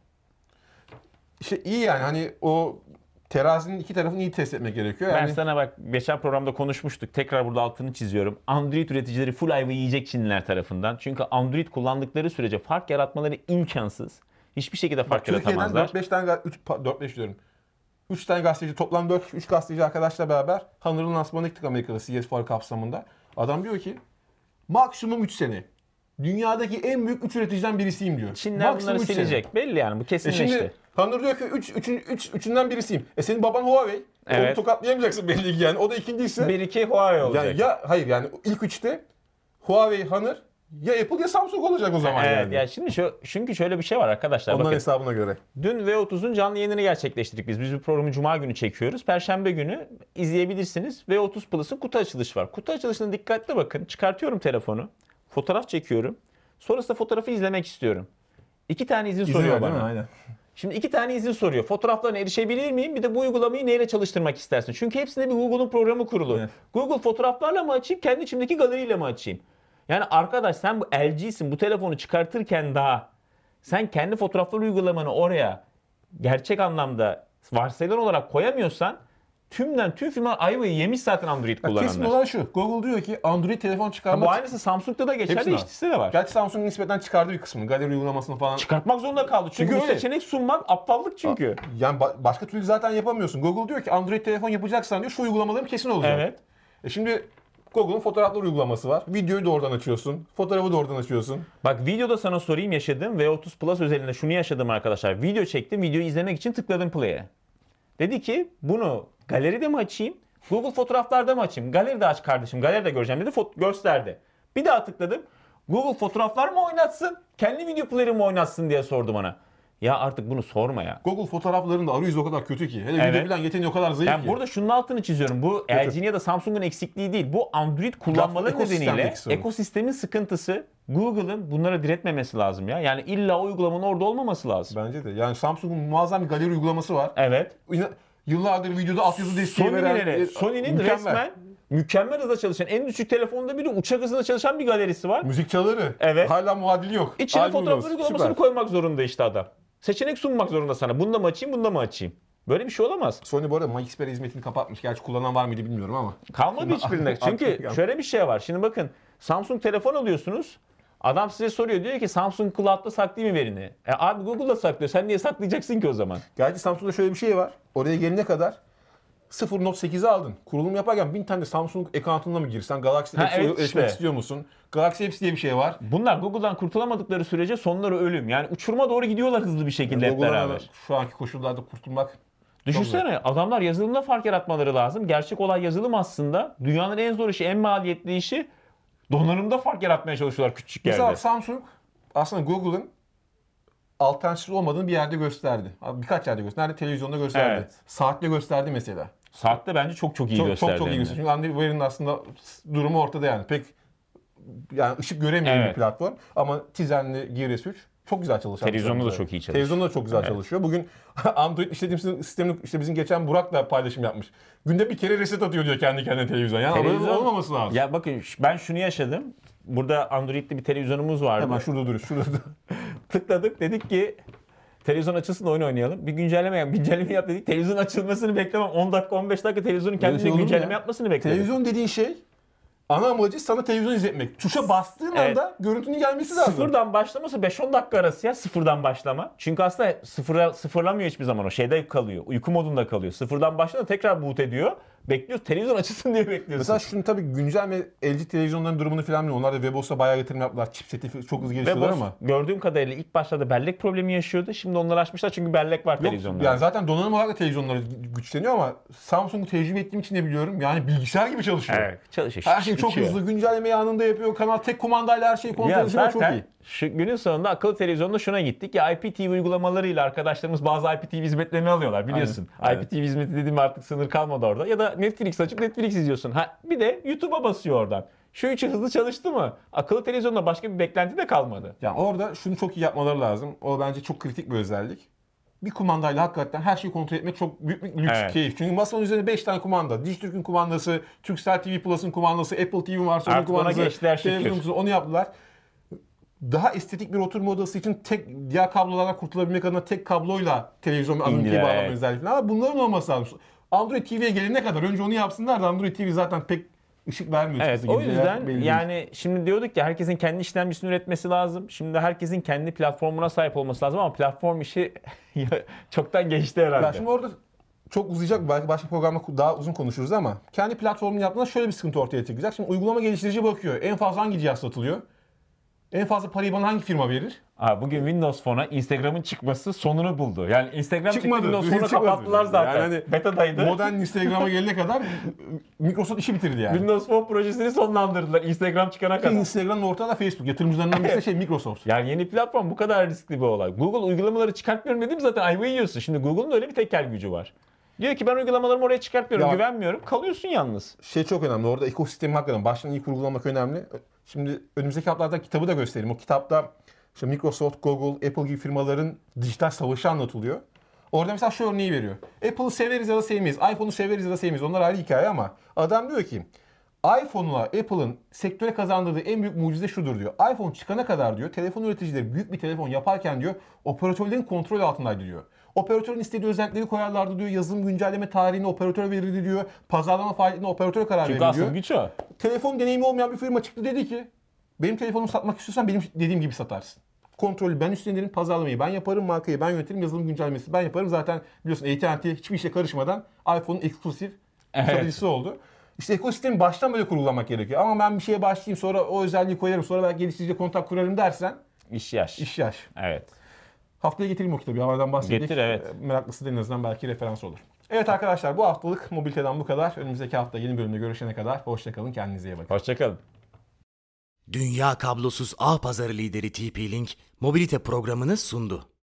Speaker 2: İşte iyi yani, hani o terazinin iki tarafını iyi test etmek gerekiyor.
Speaker 3: Ben
Speaker 2: Yani
Speaker 3: sana bak geçen programda konuşmuştuk. Tekrar burada altını çiziyorum. Android üreticileri full ayva yiyecek Çinliler tarafından. Çünkü Android kullandıkları sürece fark yaratmaları imkansız. Hiçbir şekilde fark
Speaker 2: Türkiye'den
Speaker 3: yaratamazlar.
Speaker 2: dört beş tane, dört beş diyorum. üç tane gazeteci, toplam dört üç gazeteci arkadaşla beraber Honor'ın lansmanına gittik Amerika'da C S Fuarı kapsamında. Adam diyor ki maksimum üç sene. Dünyadaki en büyük üç üreticiden birisiyim diyor.
Speaker 3: Çinler
Speaker 2: Maksimum
Speaker 3: bunları
Speaker 2: üç sene.
Speaker 3: silecek. Belli yani bu
Speaker 2: E
Speaker 3: kesinleşti.
Speaker 2: şimdi Honor diyor ki üç, üçün, üç, üçünden birisiyim. E senin baban Huawei.
Speaker 3: Evet.
Speaker 2: Onu tokatlayamayacaksın belli ki yani. O da ikinciyse.
Speaker 3: bir iki Huawei olacak.
Speaker 2: Yani ya hayır yani ilk üçte Huawei, Honor, ya Apple ya Samsung olacak o zaman
Speaker 3: Evet
Speaker 2: yani.
Speaker 3: ya şimdi şu, çünkü şöyle bir şey var arkadaşlar.
Speaker 2: Onların
Speaker 3: Bakın,
Speaker 2: hesabına göre.
Speaker 3: dün V otuzun canlı yayınını gerçekleştirdik biz. Biz bu programı Cuma günü çekiyoruz. Perşembe günü izleyebilirsiniz. V otuz Plus'ın kutu açılışı var. Kutu açılışına dikkatli bakın. Çıkartıyorum telefonu. Fotoğraf çekiyorum. Sonrasında fotoğrafı izlemek istiyorum. İki tane izin,
Speaker 2: İzin
Speaker 3: soruyor
Speaker 2: var değil mi?
Speaker 3: bana.
Speaker 2: Aynen.
Speaker 3: Şimdi iki tane izin soruyor. Fotoğraflarına erişebilir miyim? Bir de bu uygulamayı neyle çalıştırmak istersin? Çünkü hepsinde bir Google'un programı kurulu.
Speaker 2: Evet.
Speaker 3: Google fotoğraflarla mı açayım? Kendi içimdeki galeriyle mi açayım? Yani arkadaş sen bu L G'sin. Bu telefonu çıkartırken daha sen kendi fotoğraflar uygulamanı oraya gerçek anlamda varsayılan olarak koyamıyorsan tümden tüm firmalar ayvayı yemiş zaten Android
Speaker 2: Ya kesin
Speaker 3: kullananlar.
Speaker 2: olan şu. Google diyor ki Android telefon
Speaker 3: Ha,
Speaker 2: çıkarmak.
Speaker 3: bu aynısı Samsung'da da geçerli,
Speaker 2: Hepsinde var.
Speaker 3: HTC'de de var.
Speaker 2: Gerçi Samsung nispeten çıkardı bir kısmını. Galeri uygulamasını falan.
Speaker 3: Çıkartmak zorunda kaldı. Çünkü,
Speaker 2: Çünkü
Speaker 3: bu
Speaker 2: öyle.
Speaker 3: seçenek sunmak aptallık çünkü.
Speaker 2: Yani ba- başka türlü zaten yapamıyorsun. Google diyor ki Android telefon yapacaksan diyor şu uygulamalarım kesin olacak.
Speaker 3: Evet.
Speaker 2: E şimdi Google'un fotoğraflar uygulaması var. Videoyu da oradan açıyorsun. Fotoğrafı da oradan açıyorsun.
Speaker 3: Bak videoda sana sorayım yaşadım. V otuz Plus özelinde şunu yaşadım arkadaşlar. Video çektim. Videoyu izlemek için tıkladım play'e. Dedi ki bunu galeride mi açayım? Google fotoğraflarda mı açayım? Galeride aç kardeşim. Galeride göreceğim dedi. Fot- gösterdi. Bir daha tıkladım. Google fotoğraflar mı oynatsın? Kendi video player'ı mı oynatsın diye sordu bana. Ya artık bunu sorma ya.
Speaker 2: Google fotoğraflarında arayüzü o kadar kötü ki. Hele
Speaker 3: Evet.
Speaker 2: video falan yeteneği o kadar zayıf
Speaker 3: Yani
Speaker 2: ki.
Speaker 3: burada şunun altını çiziyorum. Bu L G'nin ya da Samsung'un eksikliği değil. Bu Android kullanmaları
Speaker 2: ekosistemdeki
Speaker 3: nedeniyle
Speaker 2: sorun.
Speaker 3: ekosistemin sıkıntısı. Google'ın bunlara diretmemesi lazım ya. Yani illa o uygulamanın orada olmaması lazım.
Speaker 2: Bence de. Yani Samsung'un muazzam bir galeri uygulaması var.
Speaker 3: Evet.
Speaker 2: Yine Yıllardır videoda altyazı desteği veren.
Speaker 3: Sony'nin,
Speaker 2: e,
Speaker 3: Sony'nin
Speaker 2: mükemmel.
Speaker 3: resmen mükemmel hızla çalışan, en düşük telefonda bile uçak hızında çalışan bir galerisi var.
Speaker 2: Müzik çaları.
Speaker 3: Evet.
Speaker 2: Hala muadili yok.
Speaker 3: İçine
Speaker 2: Albüm
Speaker 3: fotoğrafları
Speaker 2: olsun.
Speaker 3: uygulamasını
Speaker 2: Süper.
Speaker 3: koymak zorunda işte adam. Seçenek sunmak zorunda sana. Bunda mı açayım, bunda mı açayım? Böyle bir şey olamaz.
Speaker 2: Sony bu arada MyXPR hizmetini kapatmış. Gerçi kullanan var mıydı bilmiyorum ama.
Speaker 3: Kalmadı
Speaker 2: Şimdi-
Speaker 3: hiçbirinde. Çünkü
Speaker 2: Artık-
Speaker 3: şöyle bir şey var. Şimdi bakın Samsung telefon alıyorsunuz. Adam size soruyor diyor ki Samsung Cloud'da saklayayım mı verini? E abi Google'da saklıyor. Sen niye saklayacaksın ki o zaman?
Speaker 2: Gerçi Samsung'da şöyle bir şey var. Oraya gelene kadar sıfır Note sekizi aldın. Kurulum yaparken bin tane de Samsung account'una mı girsen? Galaxy
Speaker 3: Ha,
Speaker 2: Apps'e
Speaker 3: evet
Speaker 2: erişmek
Speaker 3: işte.
Speaker 2: istiyor musun? Galaxy Apps diye bir şey var.
Speaker 3: Bunlar Google'dan kurtulamadıkları sürece sonları ölüm. Yani uçuruma doğru gidiyorlar hızlı bir şekilde hep
Speaker 2: Google'dan
Speaker 3: beraber.
Speaker 2: şu anki koşullarda kurtulmak.
Speaker 3: Düşünsene adamlar yazılımda fark yaratmaları lazım. Gerçek olay yazılım aslında. Dünyanın en zor işi, en maliyetli işi donanımda fark yaratmaya çalışıyorlar küçük yerde.
Speaker 2: Mesela Samsung aslında Google'ın alternatif olmadığını bir yerde gösterdi. Birkaç yerde gösterdi. Nerede? Televizyonda gösterdi.
Speaker 3: Evet.
Speaker 2: Saatte gösterdi mesela.
Speaker 3: Saatte bence çok çok iyi
Speaker 2: Çok
Speaker 3: gösterdi.
Speaker 2: çok çok iyi
Speaker 3: hem de.
Speaker 2: gösterdi. Çünkü Andy Weir'in aslında durumu ortada yani. Pek yani ışık göremeyen
Speaker 3: Evet.
Speaker 2: bir platform. Ama Tizen'li Gear S üç çok güzel çalışan. bir
Speaker 3: Televizyonda da
Speaker 2: bilgisayar.
Speaker 3: çok iyi çalışıyor.
Speaker 2: Televizyonda da çok güzel
Speaker 3: Evet.
Speaker 2: çalışıyor. Bugün Android işletim sistemini işte bizim geçen Burak da paylaşım yapmış. Günde bir kere reset atıyor diyor kendi kendine televizyon. Yani
Speaker 3: Televizyon-
Speaker 2: böyle olmaması lazım.
Speaker 3: Ya bakın ş- ben şunu yaşadım. Burada Android'li bir televizyonumuz vardı.
Speaker 2: Hemen şurada duruyor. Şurada.
Speaker 3: Tıkladık dedik ki televizyon açılsın da oyun oynayalım. Bir güncelleme yap, güncelleme yap dedik. Televizyon açılmasını beklemem. on dakika on beş dakika televizyonun
Speaker 2: Böyle
Speaker 3: kendine
Speaker 2: şey olur mu
Speaker 3: güncelleme
Speaker 2: ya?
Speaker 3: yapmasını bekledim.
Speaker 2: Televizyon dediğin şey ana amacı sana televizyon izletmek. Tuşa bastığın
Speaker 3: Evet.
Speaker 2: anda görüntünün gelmesi lazım.
Speaker 3: Sıfırdan başlaması beş on dakika arası ya sıfırdan başlama. Çünkü aslında sıfıra, sıfırlamıyor hiçbir zaman o. Şeyde kalıyor. Uyku modunda kalıyor. Sıfırdan başladığında tekrar boot ediyor. Bekliyoruz. Televizyon açılsın diye bekliyorsun.
Speaker 2: Mesela şunu tabii güncel ve L G televizyonların durumunu falan bilmiyorum. Onlar da Webos'a bayağı yatırım yaptılar. Chipseti çok hızlı
Speaker 3: Ve
Speaker 2: geliştiriyorlar
Speaker 3: bu
Speaker 2: ama.
Speaker 3: gördüğüm kadarıyla ilk başlarda bellek problemi yaşıyordu. Şimdi onları açmışlar çünkü bellek var
Speaker 2: Yok,
Speaker 3: televizyonlarda.
Speaker 2: yani zaten donanım olarak da televizyonları güçleniyor ama Samsung'u tecrübe ettiğim için de biliyorum. Yani bilgisayar gibi çalışıyor.
Speaker 3: Evet, çalışıyor.
Speaker 2: Her şey çok
Speaker 3: Uçuyor.
Speaker 2: hızlı. Güncellemeyi anında yapıyor. Kanal tek kumandayla her şeyi kontrol
Speaker 3: Ya
Speaker 2: ediyor. Çok
Speaker 3: zaten
Speaker 2: iyi.
Speaker 3: Şu günün sonunda akıllı televizyonda şuna gittik. Ya I P T V uygulamalarıyla arkadaşlarımız bazı I P T V hizmetlerini alıyorlar biliyorsun.
Speaker 2: Aynen,
Speaker 3: I P T V hizmeti dediğim artık sınır kalmadı orada. Ya da Netflix açıp Netflix izliyorsun. Ha, bir de YouTube'a basıyor oradan. Şu üçü hızlı çalıştı mı? Akıllı televizyonda başka bir beklenti de kalmadı.
Speaker 2: Yani orada şunu çok iyi yapmaları lazım. O bence çok kritik bir özellik. Bir kumandayla hakikaten her şeyi kontrol etmek çok büyük bir lüks,
Speaker 3: Evet.
Speaker 2: keyif. Çünkü masanın üzerinde beş tane kumanda. Dijitürk'ün kumandası, Turkcell T V Plus'ın kumandası, Apple T V varsa onun
Speaker 3: Artık ona
Speaker 2: kumandası.
Speaker 3: geçtiler şükür.
Speaker 2: televizyon kumandası, onu yaptılar. Daha estetik bir oturma odası için tek diğer kablolardan kurtulabilmek adına tek kabloyla televizyon ve anlık
Speaker 3: İndiler,
Speaker 2: bağlama
Speaker 3: evet.
Speaker 2: özellikle. Ama bunların olması lazım. Android T V'ye gelene kadar önce onu yapsınlar da Android T V zaten pek ışık vermiyor.
Speaker 3: Evet,
Speaker 2: açıkçası.
Speaker 3: o
Speaker 2: Gideceği
Speaker 3: yüzden
Speaker 2: yer belli değil.
Speaker 3: yani şimdi diyorduk ya herkesin kendi işlemcisini üretmesi lazım. Şimdi herkesin kendi platformuna sahip olması lazım ama platform işi çoktan geçti herhalde.
Speaker 2: Ya şimdi orada çok uzayacak, belki başka programda daha uzun konuşuruz ama kendi platformunu yaptığında şöyle bir sıkıntı ortaya çıkacak. Şimdi uygulama geliştirici bakıyor. En fazla hangi cihaz satılıyor? En fazla parayı bana hangi firma verir?
Speaker 3: Aa, bugün Windows Phone'a Instagram'ın çıkması sonunu buldu. Yani Instagram çıktı,
Speaker 2: Çıkmadı,
Speaker 3: Windows
Speaker 2: düzgün
Speaker 3: Phone'u
Speaker 2: çıkmadı.
Speaker 3: kapattılar zaten.
Speaker 2: Yani hani
Speaker 3: Beta'daydı.
Speaker 2: Modern Instagram'a gelene kadar Microsoft işi bitirdi yani.
Speaker 3: Windows Phone projesini sonlandırdılar Instagram çıkana
Speaker 2: Ki
Speaker 3: kadar.
Speaker 2: Instagram'ın ortada Facebook. Yatırımcılarından birisi de şey Microsoft.
Speaker 3: Yani yeni platform bu kadar riskli bir olay. Google uygulamaları çıkartmıyorum dedim zaten ayva yiyorsun. Şimdi Google'ın öyle bir tekel gücü var. Diyor ki ben uygulamalarımı oraya çıkartmıyorum,
Speaker 2: Ya-
Speaker 3: güvenmiyorum. Kalıyorsun yalnız.
Speaker 2: Şey çok önemli. Orada ekosistemi hakikaten baştan iyi kurgulamak önemli. Şimdi önümüzdeki haftalarda kitabı da göstereyim. O kitapta işte Microsoft, Google, Apple gibi firmaların dijital savaşı anlatılıyor. Orada mesela şu örneği veriyor. Apple'ı severiz ya da sevmeyiz. iPhone'u severiz ya da sevmeyiz. Onlar ayrı hikaye ama adam diyor ki iPhone'la Apple'ın sektöre kazandırdığı en büyük mucize şudur diyor. iPhone çıkana kadar diyor telefon üreticileri büyük bir telefon yaparken diyor operatörlerin kontrol altındaydı diyor. Operatörün istediği özellikleri koyarlardı diyor. Yazılım güncelleme tarihini operatör verirdi diyor. Pazarlama faaliyetine operatör karar
Speaker 3: Çünkü
Speaker 2: verirdi diyor.
Speaker 3: asıl güç o.
Speaker 2: Telefon deneyimi olmayan bir firma çıktı dedi ki benim telefonumu satmak istiyorsan benim dediğim gibi satarsın. Kontrolü ben üstlenirim, pazarlamayı ben yaparım, markayı ben yönetirim, yazılım güncellemesi ben yaparım. Zaten biliyorsun A T and T hiçbir işe karışmadan iPhone'un eksklusif
Speaker 3: Evet.
Speaker 2: satıcısı oldu. İşte ekosistemi baştan böyle kurgulamak gerekiyor. Ama ben bir şeye başlayayım sonra o özelliği koyarım sonra belki geliştirici kontak kurarım dersen
Speaker 3: İş yaş.
Speaker 2: iş yaş.
Speaker 3: Evet.
Speaker 2: Haftaya getireyim o kitabı. Havadan bahsedeyim.
Speaker 3: Getir, evet.
Speaker 2: Meraklısı da en azından belki referans olur. Evet arkadaşlar bu haftalık mobiliteden bu kadar. Önümüzdeki hafta yeni bölümde görüşene kadar hoşçakalın. Kendinize iyi bakın.
Speaker 3: Hoşçakalın.
Speaker 1: Dünya kablosuz ağ pazarı lideri T P-Link mobilite programını sundu.